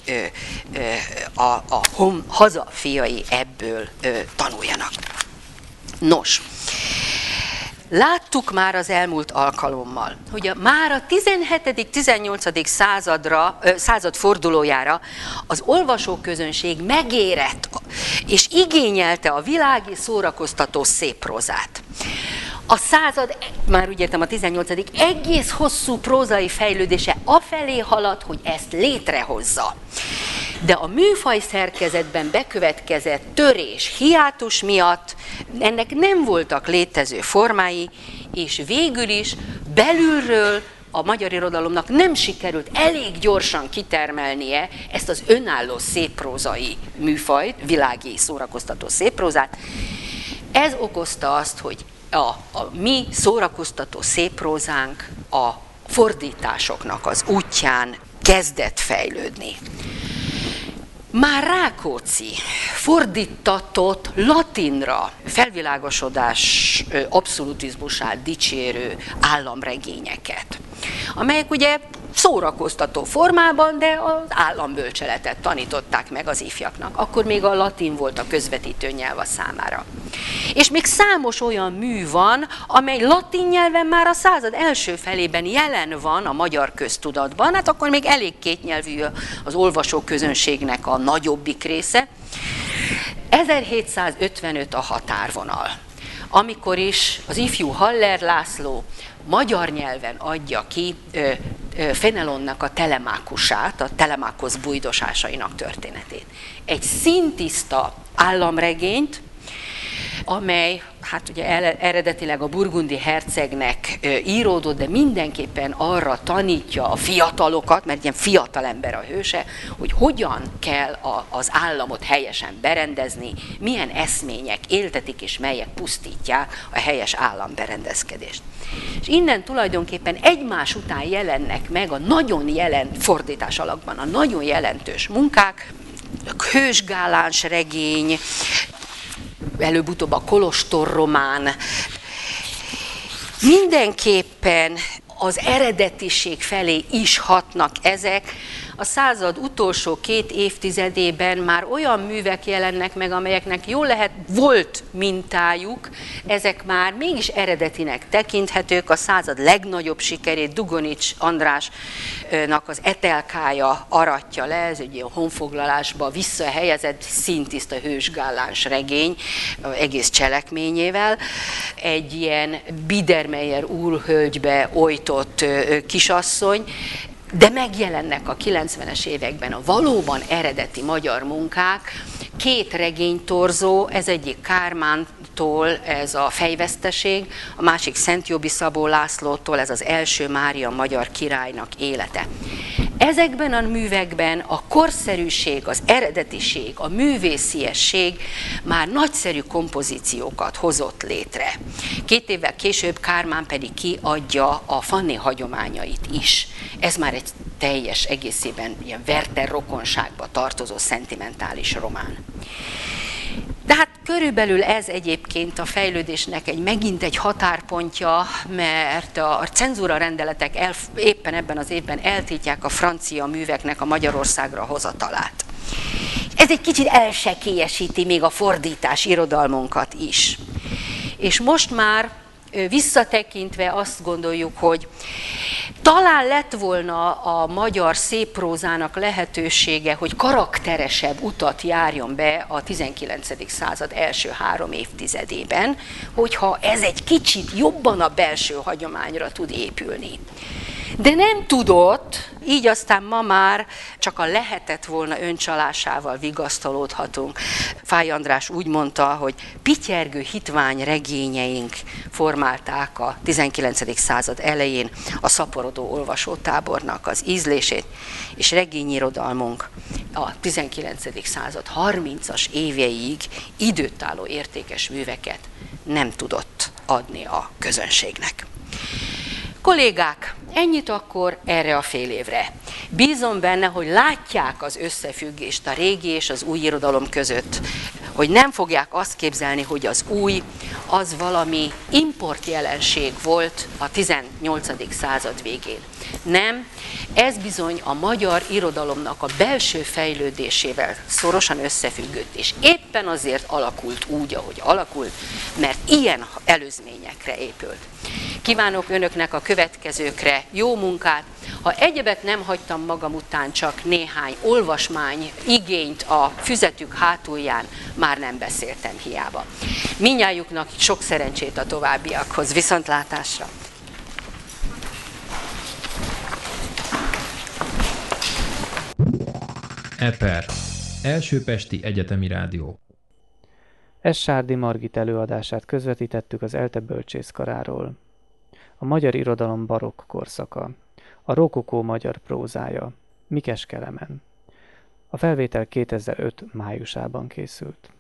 a hazafiai ebből tanuljanak. Nos, láttuk már az elmúlt alkalommal, hogy már a 17.-18. század fordulójára az olvasóközönség megérett és igényelte a világi szórakoztató szép prózát. A század, már úgy értem a 18. egész hosszú prózai fejlődése afelé halad, hogy ezt létrehozza. De a műfaj szerkezetben bekövetkezett törés, hiátus miatt ennek nem voltak létező formái, és végül is belülről a magyar irodalomnak nem sikerült elég gyorsan kitermelnie ezt az önálló szépprózai műfajt, világi szórakoztató szépprózát. Ez okozta azt, hogy a mi szórakoztató szépprózánk a fordításoknak az útján kezdett fejlődni. Már Rákóczi fordítatott latinra felvilágosodás abszolutizmusát dicsérő államregényeket, amelyek ugye szórakoztató formában, de az állambölcseletet tanították meg az ifjaknak. Akkor még a latin volt a közvetítő nyelv a számára. És még számos olyan mű van, amely latin nyelven már a század első felében jelen van a magyar köztudatban, hát akkor még elég kétnyelvű az olvasóközönségnek a nagyobbik része. 1755 a határvonal, amikor is az ifjú Haller László magyar nyelven adja ki Fenelonnak a Telemákusát, a Telemákosz bujdosásainak történetét. Egy színtiszta államregényt, amely, hát ugye eredetileg a burgundi hercegnek íródott, de mindenképpen arra tanítja a fiatalokat, mert ilyen fiatal ember a hőse, hogy hogyan kell az államot helyesen berendezni, milyen eszmények éltetik és melyek pusztítják a helyes államberendezkedést. És innen tulajdonképpen egymás után jelennek meg a nagyon fordítás alakban a nagyon jelentős munkák, hősgáláns regény, előbb-utóbb a kolostorromán, Mindenképpen az eredetiség felé is hatnak ezek. A század utolsó 2 évtizedében már olyan művek jelennek meg, amelyeknek jól lehet volt mintájuk, ezek már mégis eredetinek tekinthetők. A század legnagyobb sikerét Dugonics Andrásnak az Etelkája aratja le, ez egy ilyen honfoglalásba visszahelyezett, színtiszta hősgáláns regény, egész cselekményével. Egy ilyen Biedermeier úrhölgybe ojtott kisasszony, de megjelennek a 90-es években a valóban eredeti magyar munkák, 2 regénytorzó, ez egyik Kármántól, ez a Fejveszteség, a másik Szentjobi Szabó Lászlótól, ez az Első Mária magyar királynak élete. Ezekben a művekben a korszerűség, az eredetiség, a művésziesség már nagyszerű kompozíciókat hozott létre. 2 évvel később Kármán pedig kiadja a Fanné hagyományait is. Ez már egy teljes egészében ilyen Werther rokonságba tartozó szentimentális román. De hát körülbelül ez egyébként a fejlődésnek megint egy határpontja, mert a cenzúra rendeletek éppen ebben az évben eltiltják a francia műveknek a Magyarországra hozatalát. Ez egy kicsit elsekélyesíti még a fordítás irodalmunkat is. És most már visszatekintve azt gondoljuk, hogy talán lett volna a magyar szépprózának lehetősége, hogy karakteresebb utat járjon be a 19. század első 3 évtizedében, hogyha ez egy kicsit jobban a belső hagyományra tud épülni. De nem tudott, így aztán ma már csak a lehetett volna öncsalásával vigasztalódhatunk. Fáy András úgy mondta, hogy pittyergő hitvány regényeink formálták a 19. század elején a szaporodó olvasótábornak az ízlését, és regényirodalmunk a 19. század 30-as éveig időtálló értékes műveket nem tudott adni a közönségnek. Kollégák, ennyit akkor erre a fél évre. Bízom benne, hogy látják az összefüggést a régi és az új irodalom között, hogy nem fogják azt képzelni, hogy az új az valami importjelenség volt a 18. század végén. Nem, ez bizony a magyar irodalomnak a belső fejlődésével szorosan összefüggött, és éppen azért alakult úgy, ahogy alakult, mert ilyen előzményekre épült. Kívánok önöknek a következőkre jó munkát. Ha egyebet nem hagytam magam után, csak néhány olvasmány igényt a füzetük hátulján, már nem beszéltem hiába. Mindnyájuknak sok szerencsét a továbbiakhoz. Viszontlátásra! EPER. Első Pesti Egyetemi Rádió. Sárdi Margit előadását közvetítettük az ELTE bölcsészkaráról. A magyar irodalom barokk korszaka. A rokokó magyar prózája. Mikes Kelemen. A felvétel 2005 májusában készült.